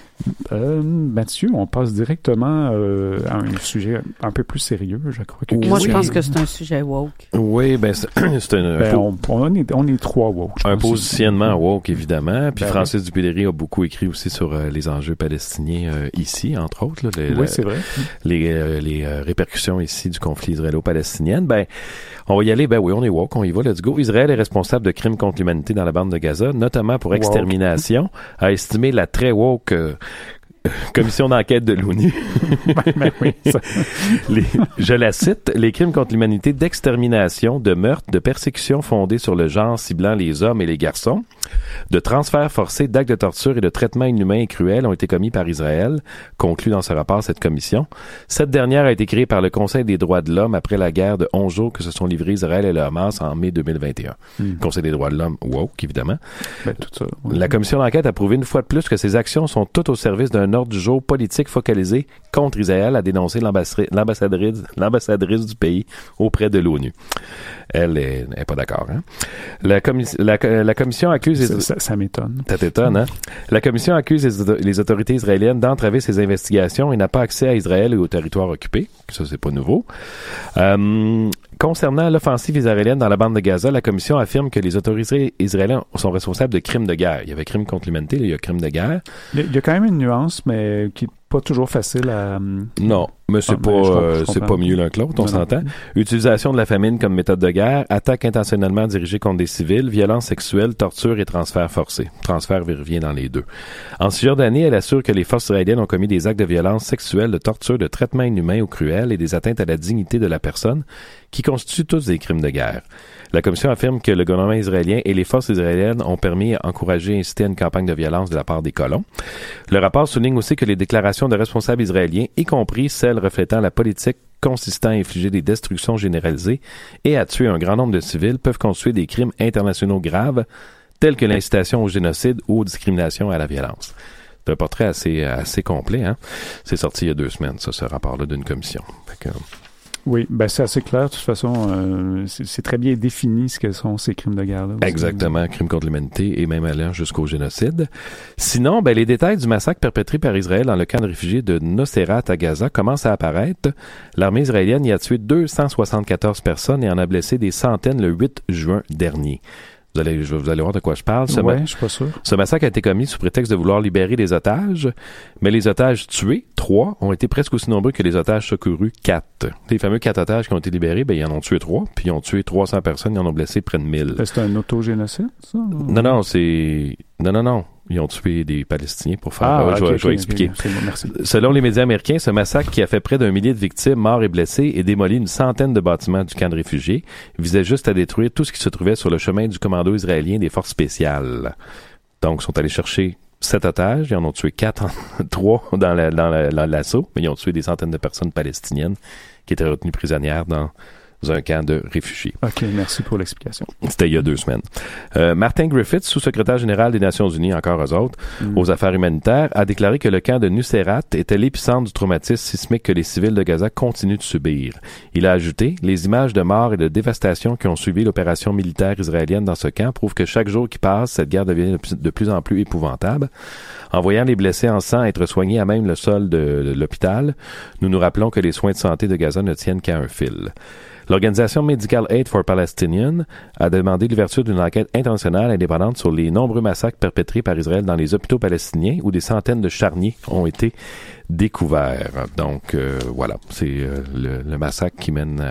Speaker 1: Mathieu, on passe directement à un sujet un peu plus sérieux, je crois.
Speaker 2: Moi, je pense que c'est un sujet woke.
Speaker 3: Oui, ben c'est
Speaker 1: on est 3 woke.
Speaker 3: Un positionnement woke, évidemment. Puis Francis Dupuy-Derry a beaucoup écrit aussi sur les enjeux palestiniens ici, entre autres. Là,
Speaker 1: oui, c'est vrai.
Speaker 3: Les répercussions ici du conflit israélo-palestinien. Ben, on va y aller. Ben oui, on est woke, on y va, let's go. Israël est responsable de crimes contre l'humanité dans la bande de Gaza, notamment pour extermination, a estimé la très woke commission d'enquête de l'ONU.
Speaker 1: Oui,
Speaker 3: je la cite, les crimes contre l'humanité d'extermination, de meurtre, de persécution fondée sur le genre ciblant les hommes et les garçons, de transferts forcés, d'actes de torture et de traitements inhumains et cruels ont été commis par Israël, conclut dans ce rapport cette commission. Cette dernière a été créée par le Conseil des droits de l'homme après la guerre de 11 jours que se sont livrés Israël et le Hamas en mai 2021. Conseil des droits de l'homme, woke, évidemment.
Speaker 1: Ben, tout ça, oui.
Speaker 3: La commission d'enquête a prouvé une fois de plus que ces actions sont toutes au service d'un ordre du jour politique focalisé contre Israël, a dénoncé l'ambassadrice du pays auprès de l'ONU. Elle est pas d'accord. Hein? La commission accuse...
Speaker 1: Ça m'étonne.
Speaker 3: Ça t'étonne, hein? La commission accuse les autorités israéliennes d'entraver ces investigations et n'a pas accès à Israël et aux territoires occupés. Ça, c'est pas nouveau. Concernant l'offensive israélienne dans la bande de Gaza, la commission affirme que les autorités israéliennes sont responsables de crimes de guerre. Il y avait crimes contre l'humanité, là, il y a crimes de guerre.
Speaker 1: Il y a quand même une nuance, mais qui pas toujours facile à...
Speaker 3: Non, mais c'est c'est pas mieux l'un que l'autre, on s'entend. Utilisation de la famine comme méthode de guerre, attaque intentionnellement dirigée contre des civils, violence sexuelle, torture et transfert forcé. Transfert revient dans les deux. En 6 d'année, elle assure que les forces israéliennes ont commis des actes de violence sexuelle, de torture, de traitement inhumain ou cruel et des atteintes à la dignité de la personne qui constituent tous des crimes de guerre. La commission affirme que le gouvernement israélien et les forces israéliennes ont permis, encouragé et incité à une campagne de violence de la part des colons. Le rapport souligne aussi que les déclarations de responsables israéliens, y compris celles reflétant la politique consistant à infliger des destructions généralisées et à tuer un grand nombre de civils, peuvent constituer des crimes internationaux graves, tels que l'incitation au génocide ou aux discriminations à la violence. C'est un portrait assez complet, hein. C'est sorti il y a 2 semaines, ce rapport-là d'une commission. Fait que,
Speaker 1: oui, ben c'est assez clair. De toute façon, c'est très bien défini ce que sont ces crimes de guerre-là. Aussi.
Speaker 3: Exactement, crimes contre l'humanité et même allant jusqu'au génocide. Sinon, ben les détails du massacre perpétré par Israël dans le camp de réfugiés de Nuseirat à Gaza commencent à apparaître. L'armée israélienne y a tué 274 personnes et en a blessé des centaines le 8 juin dernier. Vous allez voir de quoi je parle.
Speaker 1: Oui, je suis pas sûr.
Speaker 3: Ce massacre a été commis sous prétexte de vouloir libérer des otages, mais les otages tués, 3, ont été presque aussi nombreux que les otages secourus, 4. Les fameux 4 otages qui ont été libérés, ben ils en ont tué 3, puis ils ont tué 300 personnes, ils en ont blessé près de 1000.
Speaker 1: C'est un autogénocide, ça?
Speaker 3: Non, c'est... Non. Ils ont tué des Palestiniens pour faire... je vais expliquer.
Speaker 1: Okay. Bon, merci.
Speaker 3: Selon les médias américains, ce massacre qui a fait près d'1 millier de victimes, morts et blessés, et démoli une centaine de bâtiments du camp de réfugiés, visait juste à détruire tout ce qui se trouvait sur le chemin du commando israélien des forces spéciales. Donc, ils sont allés chercher 7 otages, ils en ont tué 3 dans l'assaut, mais ils ont tué des centaines de personnes palestiniennes qui étaient retenues prisonnières dans un camp de réfugiés.
Speaker 1: OK, merci pour l'explication.
Speaker 3: C'était il y a 2 semaines. Martin Griffiths, sous-secrétaire général des Nations Unies, encore eux autres, aux affaires humanitaires, a déclaré que le camp de Nuseirat était l'épicentre du traumatisme sismique que les civils de Gaza continuent de subir. Il a ajouté, les images de morts et de dévastation qui ont suivi l'opération militaire israélienne dans ce camp prouvent que chaque jour qui passe, cette guerre devient de plus en plus épouvantable. En voyant les blessés en sang être soignés à même le sol de l'hôpital, nous nous rappelons que les soins de santé de Gaza ne tiennent qu'à un fil. L'organisation Medical Aid for Palestinians a demandé l'ouverture d'une enquête internationale indépendante sur les nombreux massacres perpétrés par Israël dans les hôpitaux palestiniens où des centaines de charniers ont été découverts. Donc, voilà, c'est le massacre qui mène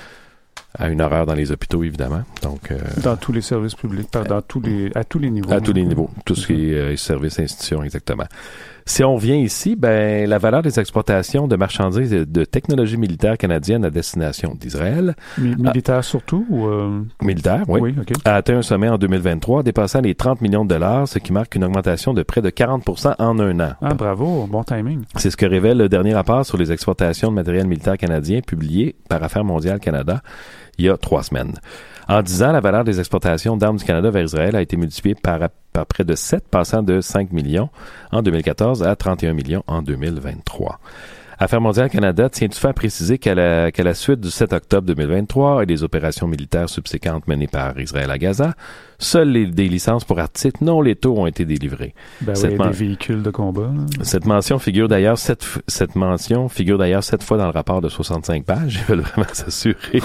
Speaker 3: à une horreur dans les hôpitaux, évidemment. Donc,
Speaker 1: dans tous les services publics, à tous les niveaux.
Speaker 3: À tous les niveaux. Tout ce qui est services, institutions, exactement. Si on revient ici, ben la valeur des exportations de marchandises et de technologies militaires canadiennes à destination d'Israël...
Speaker 1: Militaires surtout? Ou
Speaker 3: Militaires, oui.
Speaker 1: Oui, OK.
Speaker 3: A atteint un sommet en 2023, dépassant les 30 millions de dollars, ce qui marque une augmentation de près de 40% en un an.
Speaker 1: Ah, bravo, bon timing.
Speaker 3: C'est ce que révèle le dernier rapport sur les exportations de matériel militaire canadien publié par Affaires mondiales Canada il y a 3 semaines. En 10 ans, la valeur des exportations d'armes du Canada vers Israël a été multipliée par près de 7, passant de 5 millions en 2014 à 31 millions en 2023. Affaires mondiales Canada tient toutefois à préciser qu'à la suite du 7 octobre 2023 et des opérations militaires subséquentes menées par Israël à Gaza, seules des licences pour articles non létaux ont été délivrées.
Speaker 1: Ben oui, des véhicules de combat.
Speaker 3: Cette mention figure d'ailleurs 7 fois dans le rapport de 65 pages. Ils veulent vraiment s'assurer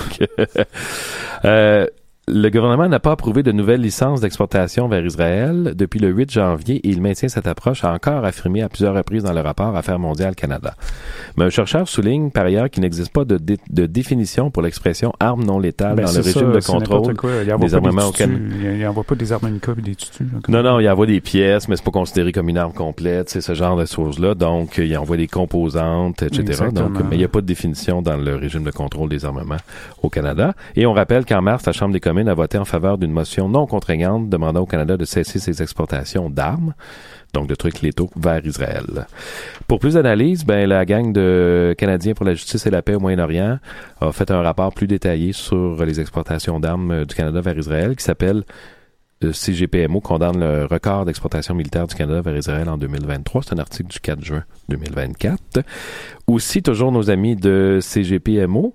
Speaker 3: que... Le gouvernement n'a pas approuvé de nouvelles licences d'exportation vers Israël depuis le 8 janvier et il maintient cette approche, a encore affirmé à plusieurs reprises dans le rapport Affaires mondiales Canada. Mais un chercheur souligne par ailleurs qu'il n'existe pas de définition pour l'expression arme non létale dans le régime de contrôle des armements au Canada.
Speaker 1: Il n'envoie pas des harmonicas et des tutus.
Speaker 3: Non, il envoie des pièces, mais c'est pas considéré comme une arme complète, c'est ce genre de choses-là. Donc, il envoie des composantes, etc.
Speaker 1: Exactement.
Speaker 3: Donc, mais il n'y a pas de définition dans le régime de contrôle des armements au Canada. Et on rappelle qu'en mars, la Chambre des communes a voté en faveur d'une motion non contraignante demandant au Canada de cesser ses exportations d'armes, donc de trucs létaux, vers Israël. Pour plus d'analyse, la gang de Canadiens pour la justice et la paix au Moyen-Orient a fait un rapport plus détaillé sur les exportations d'armes du Canada vers Israël qui s'appelle CGPMO condamne le record d'exportation militaire du Canada vers Israël en 2023. C'est un article du 4 juin 2024. Aussi, toujours nos amis de CGPMO,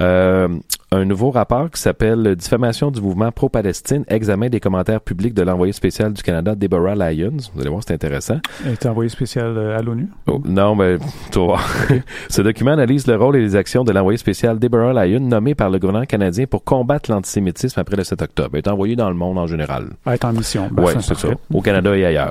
Speaker 3: un nouveau rapport qui s'appelle « Diffamation du mouvement pro-Palestine, examen des commentaires publics de l'envoyé spécial du Canada, Deborah Lyons ». Vous allez voir, c'est intéressant.
Speaker 1: Elle est envoyée spéciale à l'ONU?
Speaker 3: Oh, non, mais tu vas voir. Ce document analyse le rôle et les actions de l'envoyé spécial Deborah Lyons, nommé par le gouvernement canadien pour combattre l'antisémitisme après le 7 octobre. Elle est envoyée dans le monde en général.
Speaker 1: être en mission.
Speaker 3: Oui, c'est ça. Au Canada et ailleurs.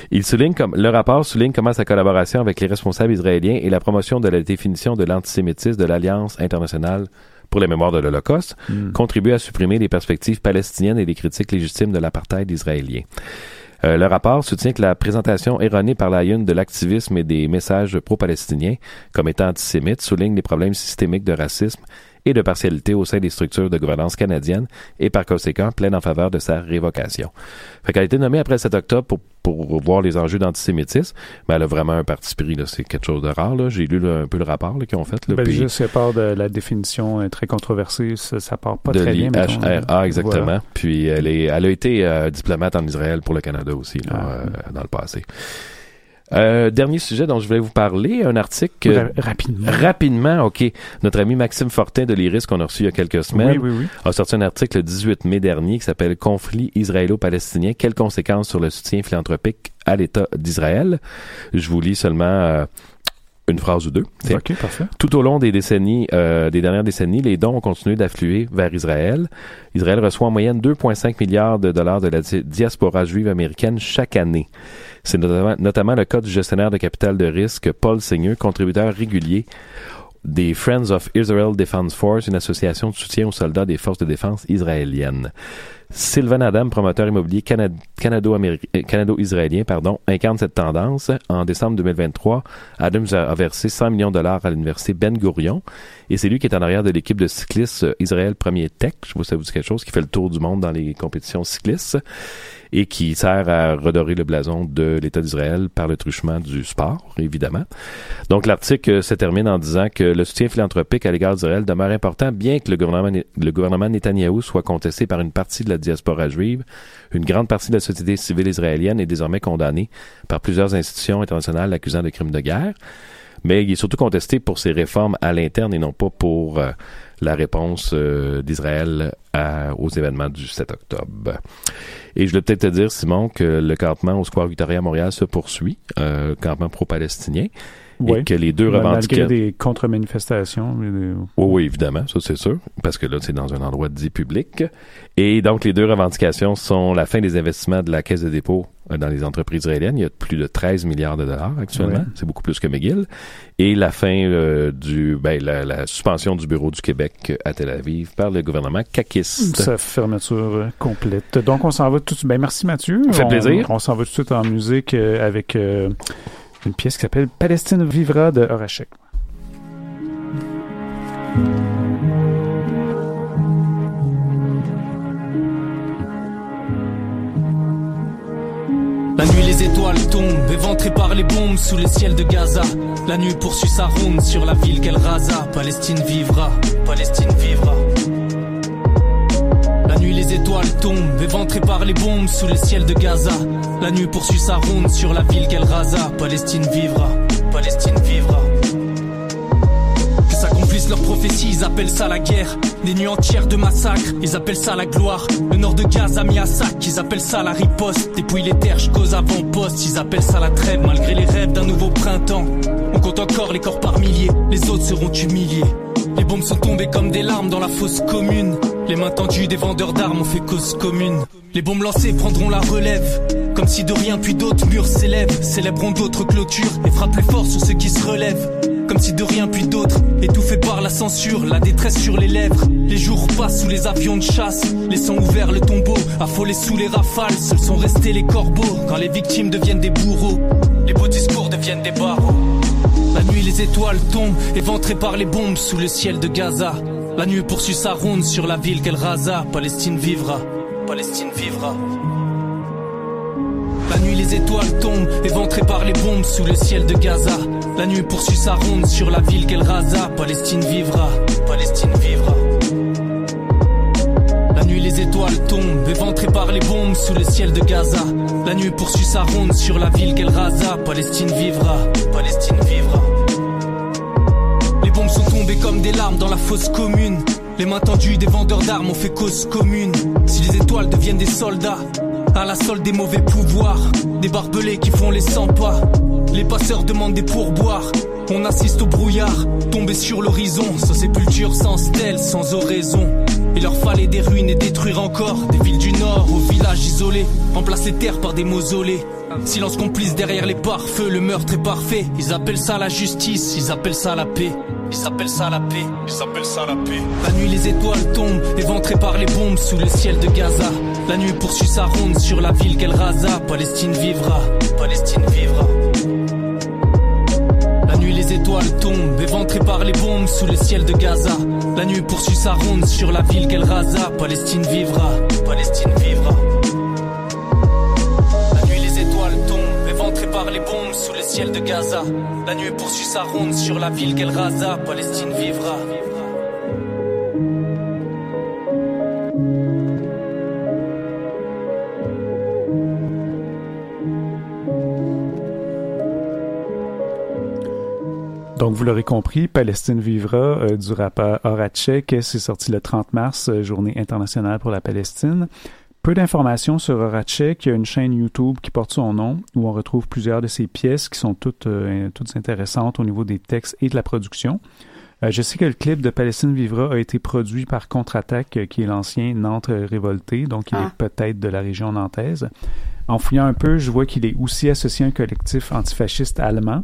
Speaker 3: Le rapport souligne comment sa collaboration avec les responsables israéliens et la promotion de la définition de l'antisémitisme de l'Alliance internationale pour la mémoire de l'Holocauste contribue à supprimer les perspectives palestiniennes et les critiques légitimes de l'apartheid israélien. Le rapport soutient que la présentation erronée par la Une de l'activisme et des messages pro-palestiniens comme étant antisémites souligne les problèmes systémiques de racisme et de partialité au sein des structures de gouvernance canadiennes et par conséquent plaide en faveur de sa révocation. Fait qu'elle a été nommée après le 7 octobre pour voir les enjeux d'antisémitisme, mais elle a vraiment un parti pris, là, c'est quelque chose de rare. Là. J'ai lu un peu le rapport là, qu'ils ont fait. Là,
Speaker 1: puis, juste à part de la définition très controversée, ça part pas très bien.
Speaker 3: De l'IHRA, exactement. Voilà. Puis elle a été diplomate en Israël pour le Canada aussi là, dans le passé. Dernier sujet dont je voulais vous parler, un article... Rapidement, OK. Notre ami Maxime Fortin de l'Iris, qu'on a reçu il y a quelques semaines, a sorti un article le 18 mai dernier qui s'appelle « Conflit israélo-palestinien, quelles conséquences sur le soutien philanthropique à l'État d'Israël ?» Je vous lis seulement... une phrase ou deux.
Speaker 1: OK, parfait.
Speaker 3: Tout au long des dernières décennies, les dons ont continué d'affluer vers Israël. Israël reçoit en moyenne 2,5 milliards de dollars de la diaspora juive américaine chaque année. C'est notamment le cas du gestionnaire de capital de risque Paul Seigneur, contributeur régulier des Friends of Israel Defense Force, une association de soutien aux soldats des forces de défense israéliennes. Sylvain Adam, promoteur immobilier canado-israélien, incarne cette tendance. En décembre 2023, Adams a versé 100 millions de dollars à l'université Ben Gurion et c'est lui qui est en arrière de l'équipe de cyclistes Israël Premier Tech, je sais pas si ça vous dit quelque chose, qui fait le tour du monde dans les compétitions cyclistes et qui sert à redorer le blason de l'État d'Israël par le truchement du sport, évidemment. Donc, l'article se termine en disant que le soutien philanthropique à l'égard d'Israël demeure important, bien que le gouvernement Netanyahou soit contesté par une partie de la diaspora juive. Une grande partie de la société civile israélienne est désormais condamnée par plusieurs institutions internationales l'accusant de crimes de guerre. Mais il est surtout contesté pour ses réformes à l'interne et non pas pour la réponse d'Israël aux événements du 7 octobre. Et je voulais peut-être te dire, Simon, que le campement au Square Victoria à Montréal se poursuit, campement pro-palestinien.
Speaker 1: Oui,
Speaker 3: et que les deux revendications...
Speaker 1: Malgré des contre-manifestations.
Speaker 3: Oui, évidemment, ça c'est sûr, parce que là, c'est dans un endroit dit public. Et donc, les deux revendications sont la fin des investissements de la Caisse de dépôt dans les entreprises israéliennes. Il y a plus de 13 milliards de dollars actuellement. Ouais. C'est beaucoup plus que McGill. Et la fin la suspension du bureau du Québec à Tel Aviv par le gouvernement caquiste.
Speaker 1: Sa fermeture complète. Donc, on s'en va tout de suite. Merci, Mathieu.
Speaker 3: Ça fait plaisir.
Speaker 1: On s'en va tout de suite en musique avec... une pièce qui s'appelle « Palestine vivra » de Horachek.
Speaker 5: La nuit, les étoiles tombent, éventrées par les bombes sous le ciel de Gaza. La nuit poursuit sa ronde sur la ville qu'elle rasa. Palestine vivra, Palestine vivra. La nuit, les étoiles tombent, éventrées par les bombes sous le ciel de Gaza. La nuit poursuit sa ronde sur la ville qu'elle rasa. Palestine vivra, Palestine vivra. Que s'accomplisse leurs prophéties, ils appellent ça la guerre. Des nuits entières de massacres, ils appellent ça la gloire. Le nord de Gaza mis à sac, ils appellent ça la riposte. Dépouille les terres jusqu'aux avant-postes, ils appellent ça la trêve. Malgré les rêves d'un nouveau printemps, on compte encore les corps par milliers. Les autres seront humiliés. Les bombes sont tombées comme des larmes dans la fosse commune. Les mains tendues des vendeurs d'armes ont fait cause commune. Les bombes lancées prendront la relève. Comme si de rien puis d'autres murs s'élèvent. Célébreront d'autres clôtures et frappent plus fort sur ceux qui se relèvent. Comme si de rien puis d'autres, étouffés par la censure, la détresse sur les lèvres. Les jours passent sous les avions de chasse, laissant ouvert le tombeau, affolés sous les rafales. Seuls sont restés les corbeaux, quand les victimes deviennent des bourreaux. Les beaux discours deviennent des barreaux. La nuit, les étoiles tombent, éventrées par les bombes sous le ciel de Gaza. La nuit poursuit sa ronde sur la ville qu'elle rasa. Palestine vivra, Palestine vivra. La nuit, les étoiles tombent, éventrées par les bombes sous le ciel de Gaza. La nuit poursuit sa ronde sur la ville qu'elle rasa. Palestine vivra, Palestine vivra. La nuit, les étoiles tombent, éventrées par les bombes sous le ciel de Gaza. La nuit poursuit sa ronde sur la ville qu'elle rasa. Palestine vivra, Palestine vivra. Les bombes sont tombées comme des larmes dans la fosse commune. Les mains tendues des vendeurs d'armes ont fait cause commune. Si les étoiles deviennent des soldats, à la solde des mauvais pouvoirs, des barbelés qui font les 100 pas. Les passeurs demandent des pourboires, On assiste au brouillard, tombé sur l'horizon. Sans sépulture, sans stèle, sans oraison. Il leur fallait des ruines et détruire encore des villes du nord aux villages isolés. Remplace les terres par des mausolées. Silence complice derrière les pare-feux, le meurtre est parfait. Ils appellent ça la justice, ils appellent ça la paix. Ils appellent ça la paix, ils appellent ça la paix. La nuit les étoiles tombent, éventrées par les bombes sous le ciel de Gaza. La nuit poursuit sa ronde sur la ville qu'elle rasa. Palestine vivra, Palestine vivra. La nuit les étoiles tombent, éventrées par les bombes sous le ciel de Gaza. La nuit poursuit sa ronde sur la ville qu'elle rasa. Palestine vivra, Palestine vivra. Par les bombes sous le ciel de Gaza. La nuit poursuit sa ronde sur la ville qu'elle rasa. Palestine vivra.
Speaker 1: Donc, vous l'aurez compris, Palestine vivra du rappeur Horacek, c'est sorti le 30 mars, journée internationale pour la Palestine. Peu d'informations sur Horacek. Il y a une chaîne YouTube qui porte son nom, où on retrouve plusieurs de ses pièces qui sont toutes intéressantes au niveau des textes et de la production. Je sais que le clip de Palestine vivra a été produit par Contre-Attaque, qui est l'ancien Nantes révolté, donc il est peut-être de la région nantaise. En fouillant un peu, je vois qu'il est aussi associé à un collectif antifasciste allemand,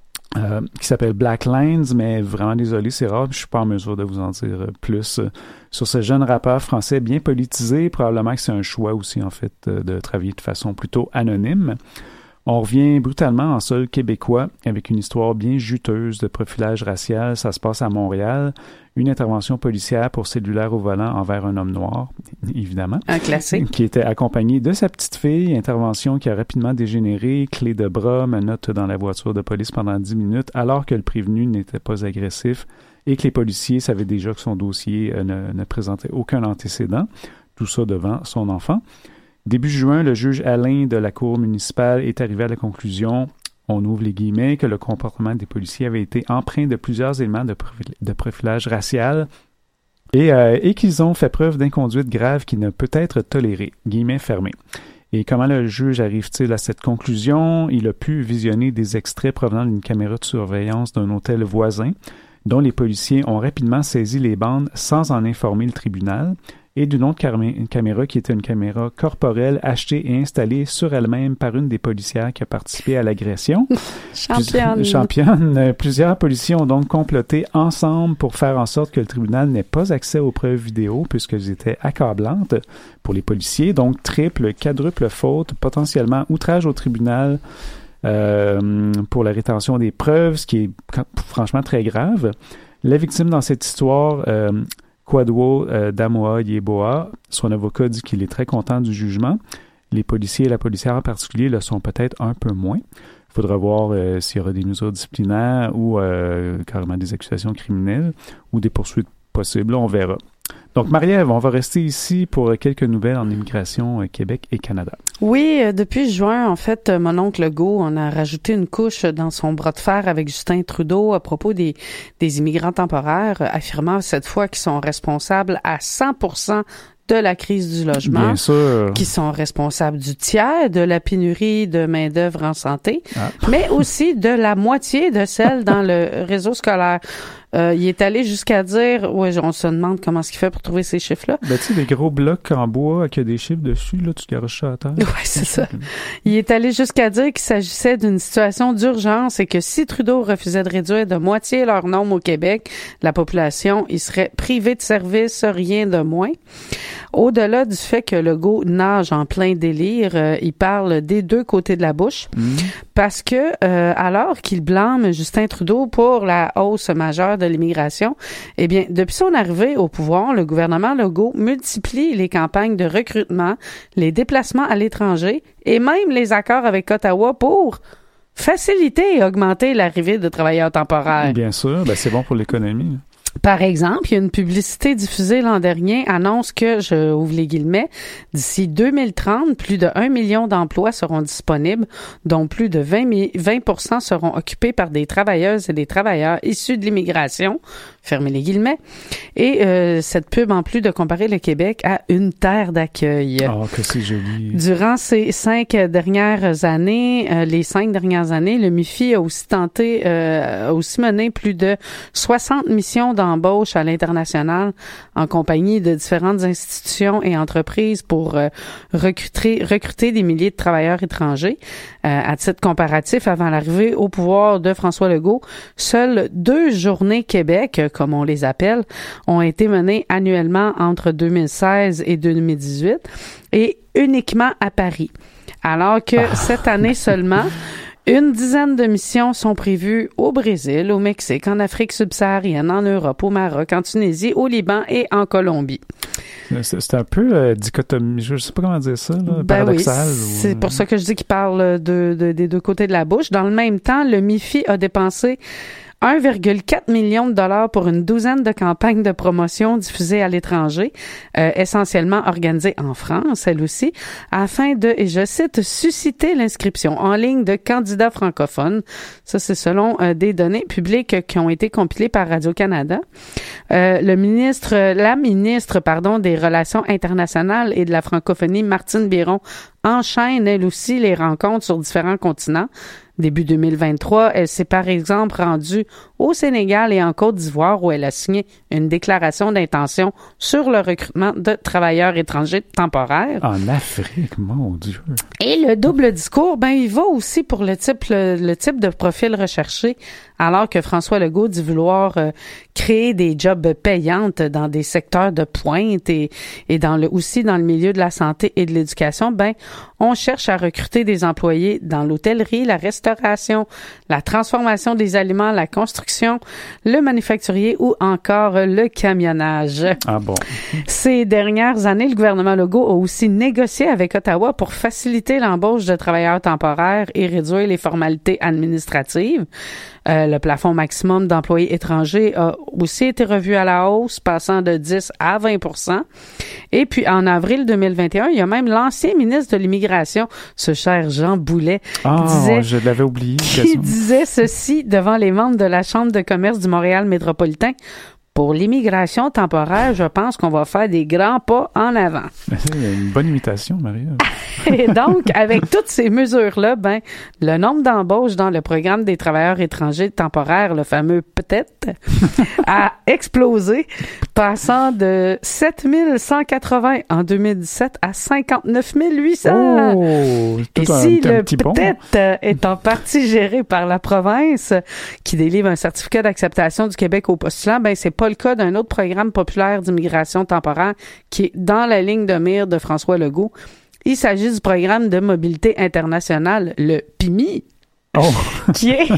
Speaker 1: qui s'appelle Black Lines, mais vraiment désolé, c'est rare, je suis pas en mesure de vous en dire plus sur ce jeune rappeur français bien politisé. Probablement que c'est un choix aussi, en fait, de travailler de façon plutôt anonyme. On revient brutalement en sol québécois avec une histoire bien juteuse de profilage racial. Ça se passe à Montréal. Une intervention policière pour cellulaire au volant envers un homme noir, évidemment.
Speaker 2: Un classique.
Speaker 1: Qui était accompagné de sa petite fille. Intervention qui a rapidement dégénéré. Clé de bras, menottes dans la voiture de police pendant 10 minutes, alors que le prévenu n'était pas agressif et que les policiers savaient déjà que son dossier ne présentait aucun antécédent. Tout ça devant son enfant. Début juin, le juge Alain de la Cour municipale est arrivé à la conclusion, on ouvre les guillemets, que le comportement des policiers avait été empreint de plusieurs éléments de profilage racial et qu'ils ont fait preuve d'inconduite grave qui ne peut être tolérée. Guillemets fermés. Et comment le juge arrive-t-il à cette conclusion? Il a pu visionner des extraits provenant d'une caméra de surveillance d'un hôtel voisin, dont les policiers ont rapidement saisi les bandes sans en informer le tribunal, et d'une autre caméra qui était une caméra corporelle achetée et installée sur elle-même par une des policières qui a participé à l'agression. Championne. Plusieurs policiers ont donc comploté ensemble pour faire en sorte que le tribunal n'ait pas accès aux preuves vidéo puisqu'elles étaient accablantes pour les policiers. Donc, triple, quadruple faute, potentiellement outrage au tribunal pour la rétention des preuves, ce qui est franchement très grave. La victime dans cette histoire... Kwadwo Damoa Yeboah, son avocat dit qu'il est très content du jugement. Les policiers et la policière en particulier le sont peut-être un peu moins. Il faudra voir s'il y aura des mesures disciplinaires ou carrément des accusations criminelles ou des poursuites possibles. On verra. Donc, Marie-Ève, on va rester ici pour quelques nouvelles en immigration Québec et Canada.
Speaker 2: Oui, depuis juin, en fait, mon oncle Legault, on a rajouté une couche dans son bras de fer avec Justin Trudeau à propos des immigrants temporaires, affirmant cette fois qu'ils sont responsables à 100% de la crise du logement,
Speaker 1: bien sûr,
Speaker 2: qui sont responsables du tiers de la pénurie de main-d'œuvre en santé, mais aussi de la moitié de celle dans le réseau scolaire. Il est allé jusqu'à dire, on se demande comment est-ce qu'il fait pour trouver ces chiffres-là.
Speaker 1: Ben, tu sais, des gros blocs en bois avec des chiffres dessus, là, tu garoches ça à terre.
Speaker 2: Ouais, c'est ça. Il est allé jusqu'à dire qu'il s'agissait d'une situation d'urgence et que si Trudeau refusait de réduire de moitié leur nombre au Québec, la population, il serait privé de services, rien de moins. Au-delà du fait que Legault nage en plein délire, il parle des deux côtés de la bouche, parce que alors qu'il blâme Justin Trudeau pour la hausse majeure de l'immigration, eh bien, depuis son arrivée au pouvoir, le gouvernement Legault multiplie les campagnes de recrutement, les déplacements à l'étranger et même les accords avec Ottawa pour faciliter et augmenter l'arrivée de travailleurs temporaires.
Speaker 1: Bien sûr, ben c'est bon pour l'économie.
Speaker 2: Par exemple, il y a une publicité diffusée l'an dernier annonce que, je ouvre les guillemets, d'ici 2030, plus de 1 million d'emplois seront disponibles, dont plus de 20% seront occupés par des travailleuses et des travailleurs issus de l'immigration, fermez les guillemets, et cette pub, en plus de comparer le Québec à une terre d'accueil.
Speaker 1: Oh, que c'est joli.
Speaker 2: Durant ces 5 dernières années, le MIFI a aussi mené plus de 60 missions d'embauche à l'international en compagnie de différentes institutions et entreprises pour recruter des milliers de travailleurs étrangers. À titre comparatif, avant l'arrivée au pouvoir de François Legault, seules 2 journées Québec, comme on les appelle, ont été menées annuellement entre 2016 et 2018 et uniquement à Paris. Alors que cette année seulement, une dizaine de missions sont prévues au Brésil, au Mexique, en Afrique subsaharienne, en Europe, au Maroc, en Tunisie, au Liban et en Colombie.
Speaker 1: C'est un peu dichotomie, je sais pas comment dire ça, là, paradoxal.
Speaker 2: Oui, c'est pour ça que je dis qu'il parle des 2 côtés de la bouche. Dans le même temps, le MIFI a dépensé 1,4 million de dollars pour une douzaine de campagnes de promotion diffusées à l'étranger, essentiellement organisées en France, elle aussi, afin de, et je cite, susciter l'inscription en ligne de candidats francophones. Ça, c'est selon des données publiques qui ont été compilées par Radio-Canada. La ministre, des Relations internationales et de la francophonie, Martine Biron, enchaîne, elle aussi, les rencontres sur différents continents. Début 2023, elle s'est par exemple rendue au Sénégal et en Côte d'Ivoire où elle a signé une déclaration d'intention sur le recrutement de travailleurs étrangers temporaires.
Speaker 1: En Afrique, mon Dieu.
Speaker 2: Et le double discours, il va aussi pour le type de profil recherché, alors que François Legault dit vouloir créer des jobs payantes dans des secteurs de pointe et aussi dans le milieu de la santé et de l'éducation. On cherche à recruter des employés dans l'hôtellerie, la restauration, la transformation des aliments, la construction, le manufacturier ou encore le camionnage.
Speaker 1: Ah bon.
Speaker 2: Ces dernières années, le gouvernement Legault a aussi négocié avec Ottawa pour faciliter l'embauche de travailleurs temporaires et réduire les formalités administratives. Le plafond maximum d'employés étrangers a aussi été revu à la hausse, passant de 10 à 20%. Et puis, en avril 2021, il y a même l'ancien ministre de l'Immigration, ce cher Jean Boulet,
Speaker 1: je l'avais oublié.
Speaker 2: Qui disait ceci devant les membres de la Chambre de commerce du Montréal métropolitain. Pour l'immigration temporaire, je pense qu'on va faire des grands pas en avant.
Speaker 1: Une bonne imitation, Maria.
Speaker 2: Et donc, avec toutes ces mesures-là, le nombre d'embauches dans le programme des travailleurs étrangers temporaires, le fameux peut-être, a explosé, passant de 7 180 en 2017 à 59 800.
Speaker 1: Oh,
Speaker 2: et si le peut-être est en partie géré par la province, qui délivre un certificat d'acceptation du Québec aux postulants, c'est pas le cas d'un autre programme populaire d'immigration temporaire qui est dans la ligne de mire de François Legault. Il s'agit du programme de mobilité internationale, le PIMI, qui est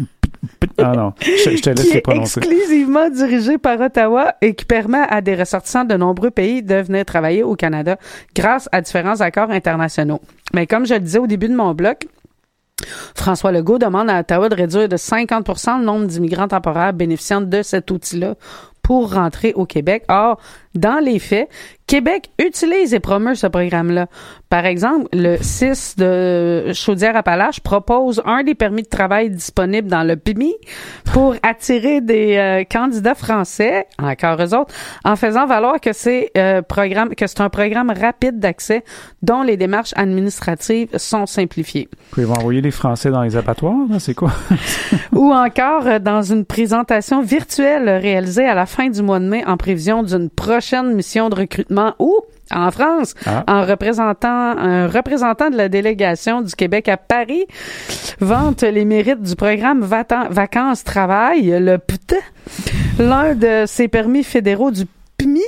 Speaker 1: je te laisse le prononcer.
Speaker 2: Exclusivement dirigé par Ottawa et qui permet à des ressortissants de nombreux pays de venir travailler au Canada grâce à différents accords internationaux. Mais comme je le disais au début de mon bloc, François Legault demande à Ottawa de réduire de 50% le nombre d'immigrants temporaires bénéficiant de cet outil-là pour rentrer au Québec. Or, dans les faits, Québec utilise et promeut ce programme-là. Par exemple, le CIS de Chaudière-Appalaches propose un des permis de travail disponibles dans le PIMI pour attirer des candidats français, encore eux autres, en faisant valoir que c'est un programme rapide d'accès dont les démarches administratives sont simplifiées.
Speaker 1: Ils vont envoyer les Français dans les abattoirs, là, c'est quoi?
Speaker 2: Ou encore dans une présentation virtuelle réalisée à la fin du mois de mai en prévision d'une prochaine mission de recrutement en France, un représentant de la délégation du Québec à Paris vante les mérites du programme Vacances-Travail, le PT, l'un de ces permis fédéraux du PMI,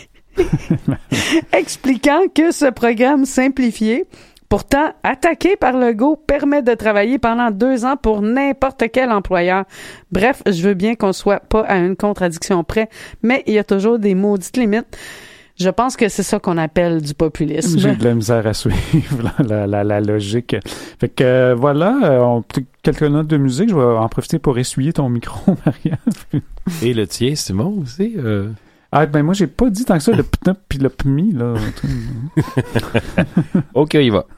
Speaker 2: expliquant que ce programme simplifié, pourtant attaqué par Legault, permet de travailler pendant 2 ans pour n'importe quel employeur. Bref, je veux bien qu'on soit pas à une contradiction près, mais il y a toujours des maudites limites. Je pense que c'est ça qu'on appelle du populisme.
Speaker 1: J'ai de la misère à suivre la logique. Fait que voilà, quelques notes de musique. Je vais en profiter pour essuyer ton micro, Marie-Ève.
Speaker 3: Et le tien, Simon, aussi?
Speaker 1: Ah, ben moi, j'ai pas dit tant que ça, le p't'up puis le p'mi, là.
Speaker 3: OK, il va.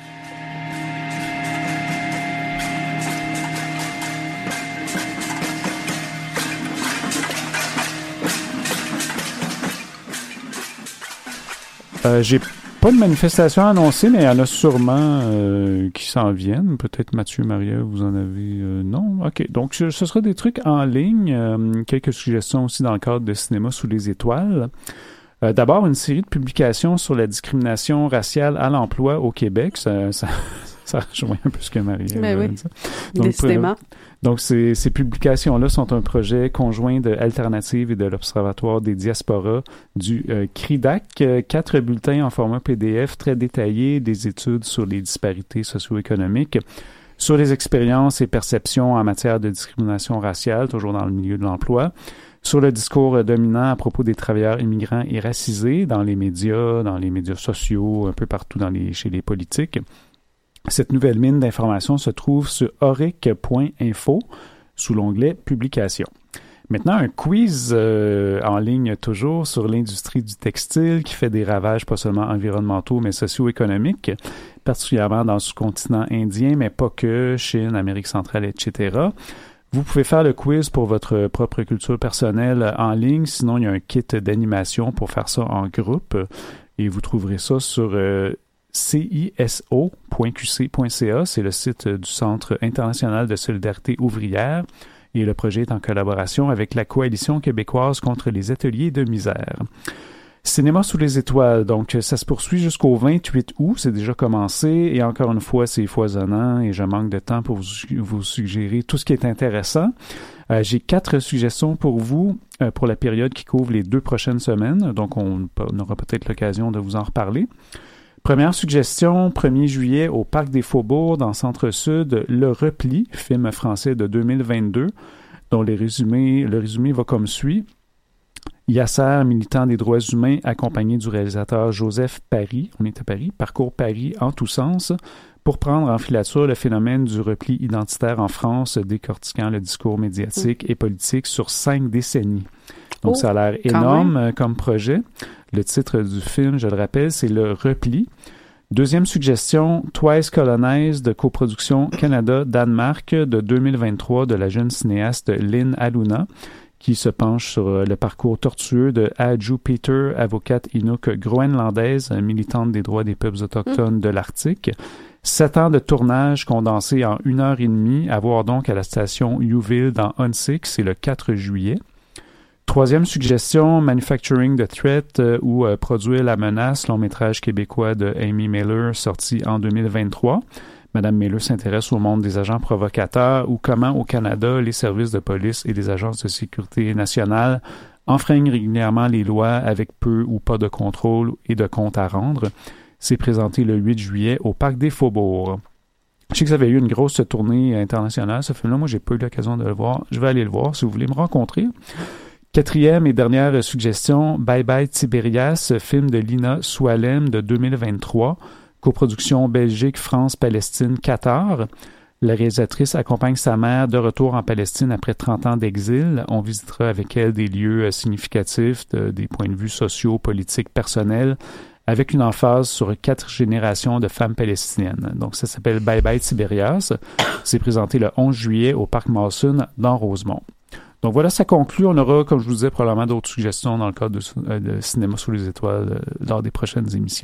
Speaker 1: J'ai pas de manifestation annoncée, mais il y en a sûrement qui s'en viennent. Peut-être Mathieu, Marie-Ève, vous en avez... non? OK. Donc, ce sera des trucs en ligne. Quelques suggestions aussi dans le cadre de Cinéma sous les étoiles. D'abord, une série de publications sur la discrimination raciale à l'emploi au Québec. Ça rejoint un peu ce que Marie-Ève
Speaker 2: oui.
Speaker 1: dit.
Speaker 2: Décidément.
Speaker 1: Donc, ces publications-là sont un projet conjoint de Alternative et de l'Observatoire des diasporas du CRIDAC. 4 bulletins en format PDF très détaillés, des études sur les disparités socio-économiques, sur les expériences et perceptions en matière de discrimination raciale, toujours dans le milieu de l'emploi, sur le discours dominant à propos des travailleurs immigrants et racisés dans les médias sociaux, un peu partout chez les politiques. Cette nouvelle mine d'informations se trouve sur oric.info sous l'onglet Publications. Maintenant, un quiz en ligne toujours sur l'industrie du textile qui fait des ravages pas seulement environnementaux mais socio-économiques, particulièrement dans le sous-continent indien, mais pas que, Chine, Amérique centrale, etc. Vous pouvez faire le quiz pour votre propre culture personnelle en ligne. Sinon, il y a un kit d'animation pour faire ça en groupe et vous trouverez ça sur... ciso.qc.ca, c'est le site du Centre international de solidarité ouvrière et le projet est en collaboration avec la Coalition québécoise contre les ateliers de misère. Cinéma sous les étoiles, donc ça se poursuit jusqu'au 28 août, c'est déjà commencé et encore une fois c'est foisonnant et je manque de temps pour vous suggérer tout ce qui est intéressant. J'ai 4 suggestions pour vous pour la période qui couvre les 2 prochaines semaines, donc on aura peut-être l'occasion de vous en reparler. Première suggestion, 1er juillet au Parc des Faubourgs dans Centre-Sud, Le Repli, film français de 2022, dont le résumé va comme suit. Yasser, militant des droits humains, accompagné du réalisateur Joseph Paris, on est à Paris, parcourt Paris en tous sens pour prendre en filature le phénomène du repli identitaire en France, décortiquant le discours médiatique et politique sur 5 décennies. Donc, ça a l'air énorme comme projet. Le titre du film, je le rappelle, c'est Le Repli. Deuxième suggestion, Twice Colonized, de coproduction Canada-Danemark de 2023 de la jeune cinéaste Lynn Aluna, qui se penche sur le parcours tortueux de Aju Peter, avocate Inuk groenlandaise, militante des droits des peuples autochtones de l'Arctique. 7 ans de tournage condensé en 1h30, à voir donc à la station Youville dans Hunsik, c'est le 4 juillet. Troisième suggestion, Manufacturing the Threat ou Produire la menace, long métrage québécois de Amy Miller, sorti en 2023. Madame Miller s'intéresse au monde des agents provocateurs ou comment au Canada, les services de police et les agences de sécurité nationale enfreignent régulièrement les lois avec peu ou pas de contrôle et de comptes à rendre. C'est présenté le 8 juillet au Parc des Faubourgs. Je sais que ça avait eu une grosse tournée internationale, ce film-là. Moi, j'ai pas eu l'occasion de le voir. Je vais aller le voir si vous voulez me rencontrer. Quatrième et dernière suggestion, Bye Bye Tiberias, film de Lina Soualem de 2023, coproduction Belgique, France, Palestine, Qatar. La réalisatrice accompagne sa mère de retour en Palestine après 30 ans d'exil. On visitera avec elle des lieux significatifs des points de vue sociaux, politiques, personnels, avec une emphase sur 4 générations de femmes palestiniennes. Donc ça s'appelle Bye Bye Tiberias. C'est présenté le 11 juillet au Parc Mawson dans Rosemont. Donc voilà, ça conclut. On aura, comme je vous disais, probablement d'autres suggestions dans le cadre de Cinéma sous les étoiles lors des prochaines émissions.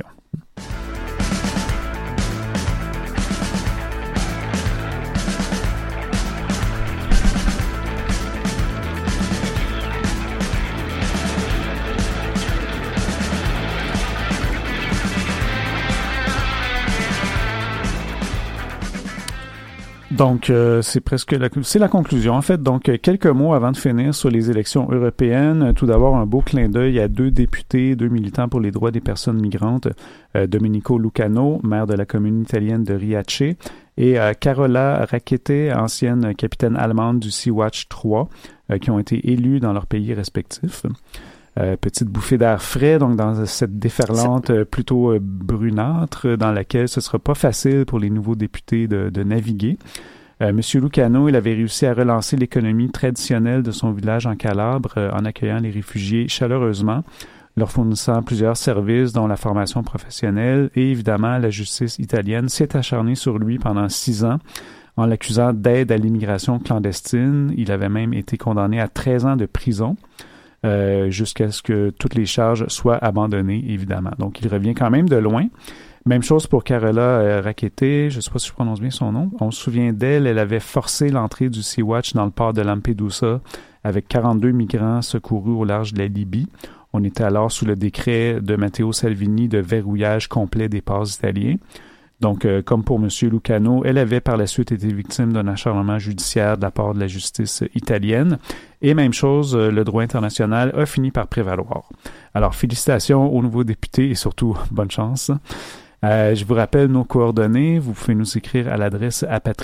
Speaker 1: Donc, c'est la conclusion. En fait, donc, quelques mots avant de finir sur les élections européennes. Tout d'abord, un beau clin d'œil à 2 députés, 2 militants pour les droits des personnes migrantes, Domenico Lucano, maire de la commune italienne de Riace, et Carola Rackete, ancienne capitaine allemande du Sea-Watch 3, qui ont été élus dans leurs pays respectifs. Petite bouffée d'air frais, donc dans cette déferlante plutôt brunâtre dans laquelle ce sera pas facile pour les nouveaux députés de naviguer. Monsieur Lucano, il avait réussi à relancer l'économie traditionnelle de son village en Calabre en accueillant les réfugiés chaleureusement, leur fournissant plusieurs services dont la formation professionnelle et évidemment la justice italienne s'est acharnée sur lui pendant 6 ans en l'accusant d'aide à l'immigration clandestine. Il avait même été condamné à 13 ans de prison jusqu'à ce que toutes les charges soient abandonnées, évidemment. Donc, il revient quand même de loin. Même chose pour Carola Rackete, je ne sais pas si je prononce bien son nom. On se souvient d'elle, elle avait forcé l'entrée du Sea-Watch dans le port de Lampedusa avec 42 migrants secourus au large de la Libye. On était alors sous le décret de Matteo Salvini de verrouillage complet des ports italiens. Donc, comme pour M. Lucano, elle avait par la suite été victime d'un acharnement judiciaire de la part de la justice italienne. Et même chose, le droit international a fini par prévaloir. Alors, félicitations aux nouveaux députés et surtout, bonne chance. Je vous rappelle nos coordonnées. Vous pouvez nous écrire à l'adresse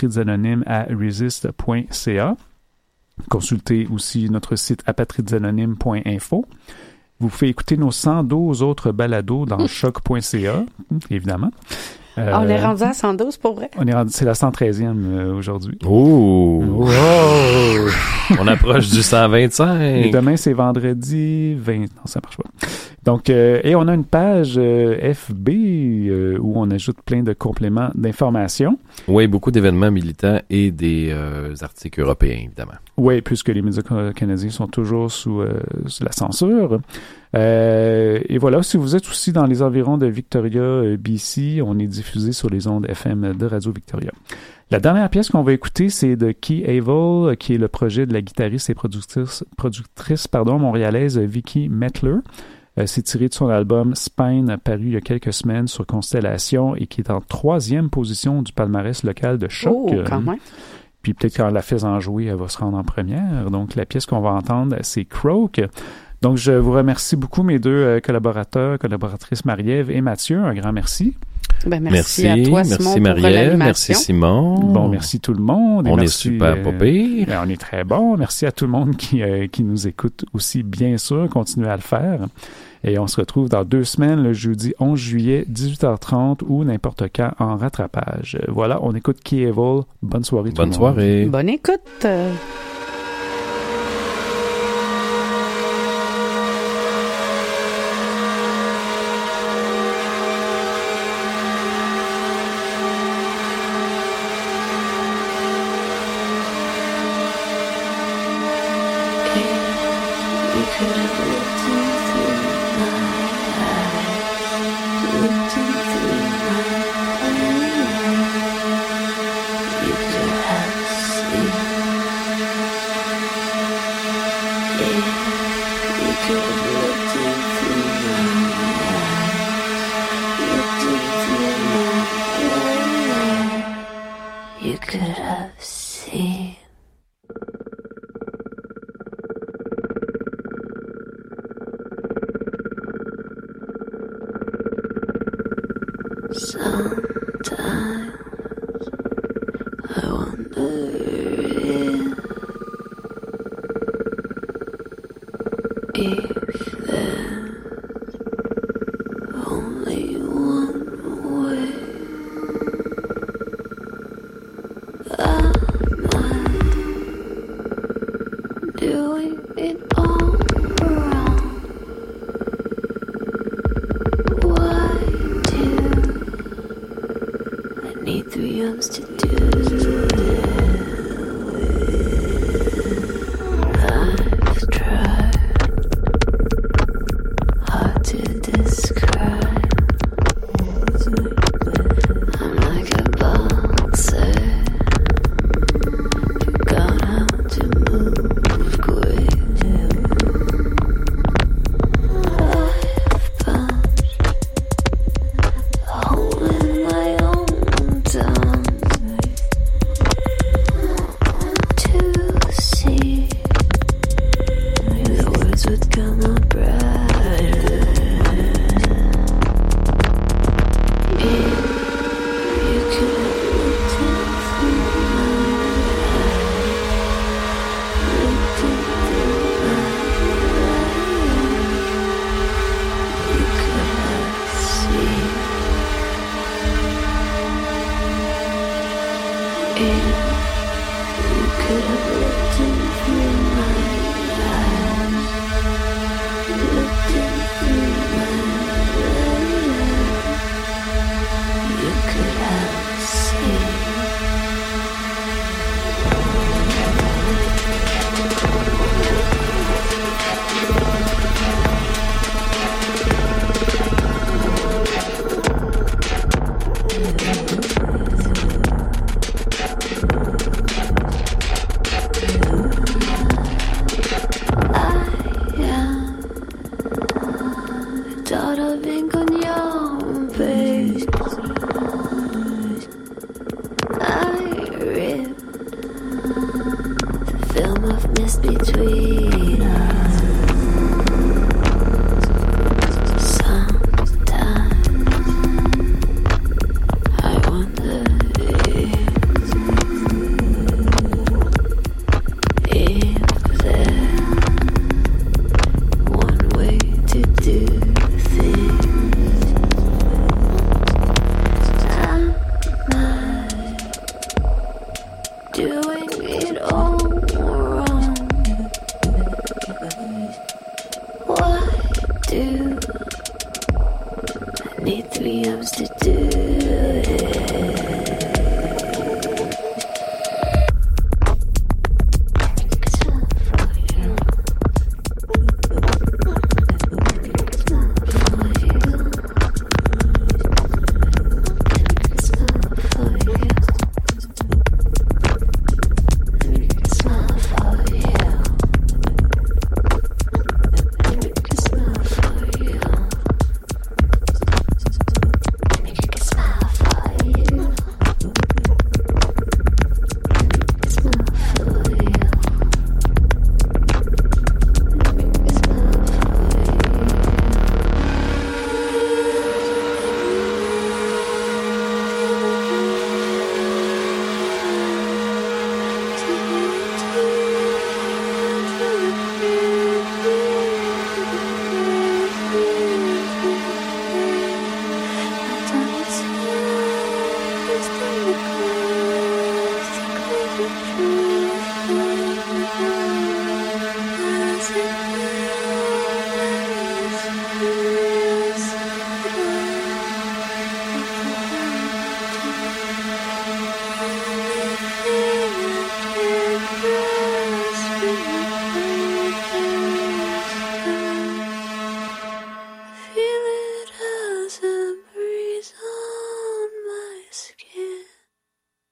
Speaker 1: apatridsanonymes@resist.ca. Consultez aussi notre site apatridsanonymes.info. Vous pouvez écouter nos 112 autres balados dans choc.ca, évidemment.
Speaker 2: On est rendu à 112 pour vrai?
Speaker 1: C'est la 113e aujourd'hui.
Speaker 3: Oh! On approche du 125.
Speaker 1: Et demain, c'est vendredi 20. Non, ça marche pas. Donc, et on a une page FB où on ajoute plein de compléments d'informations.
Speaker 3: Oui, beaucoup d'événements militants et des articles européens, évidemment.
Speaker 1: Oui, puisque les médias canadiens sont toujours sous la censure. Et voilà, si vous êtes aussi dans les environs de Victoria, BC, on est diffusé sur les ondes FM de Radio Victoria. La dernière pièce qu'on va écouter, c'est de Key Able, qui est le projet de la guitariste et productrice montréalaise Vicky Mettler. C'est tiré de son album Spine, paru il y a quelques semaines sur Constellation et qui est en 3e position du palmarès local de Choc.
Speaker 2: Oh, quand même.
Speaker 1: Puis peut-être qu'en la faisant jouer, elle va se rendre en première. Donc, la pièce qu'on va entendre, c'est Croak. Donc, je vous remercie beaucoup, mes deux collaboratrices Marie-Ève et Mathieu. Un grand merci.
Speaker 2: Ben, merci à toi, Simon,
Speaker 3: merci Marie-Ève, merci Simon.
Speaker 1: Bon, merci tout le monde. Et
Speaker 3: on
Speaker 1: merci,
Speaker 3: est super pas pire.
Speaker 1: On est très bon. Merci à tout le monde qui nous écoute aussi, bien sûr. Continuez à le faire. Et on se retrouve dans 2 semaines, le jeudi 11 juillet, 18h30 ou n'importe quand en rattrapage. Voilà, on écoute Key Able. Bonne soirée tout le monde.
Speaker 3: Bonne soirée.
Speaker 2: Bonne écoute.
Speaker 4: True.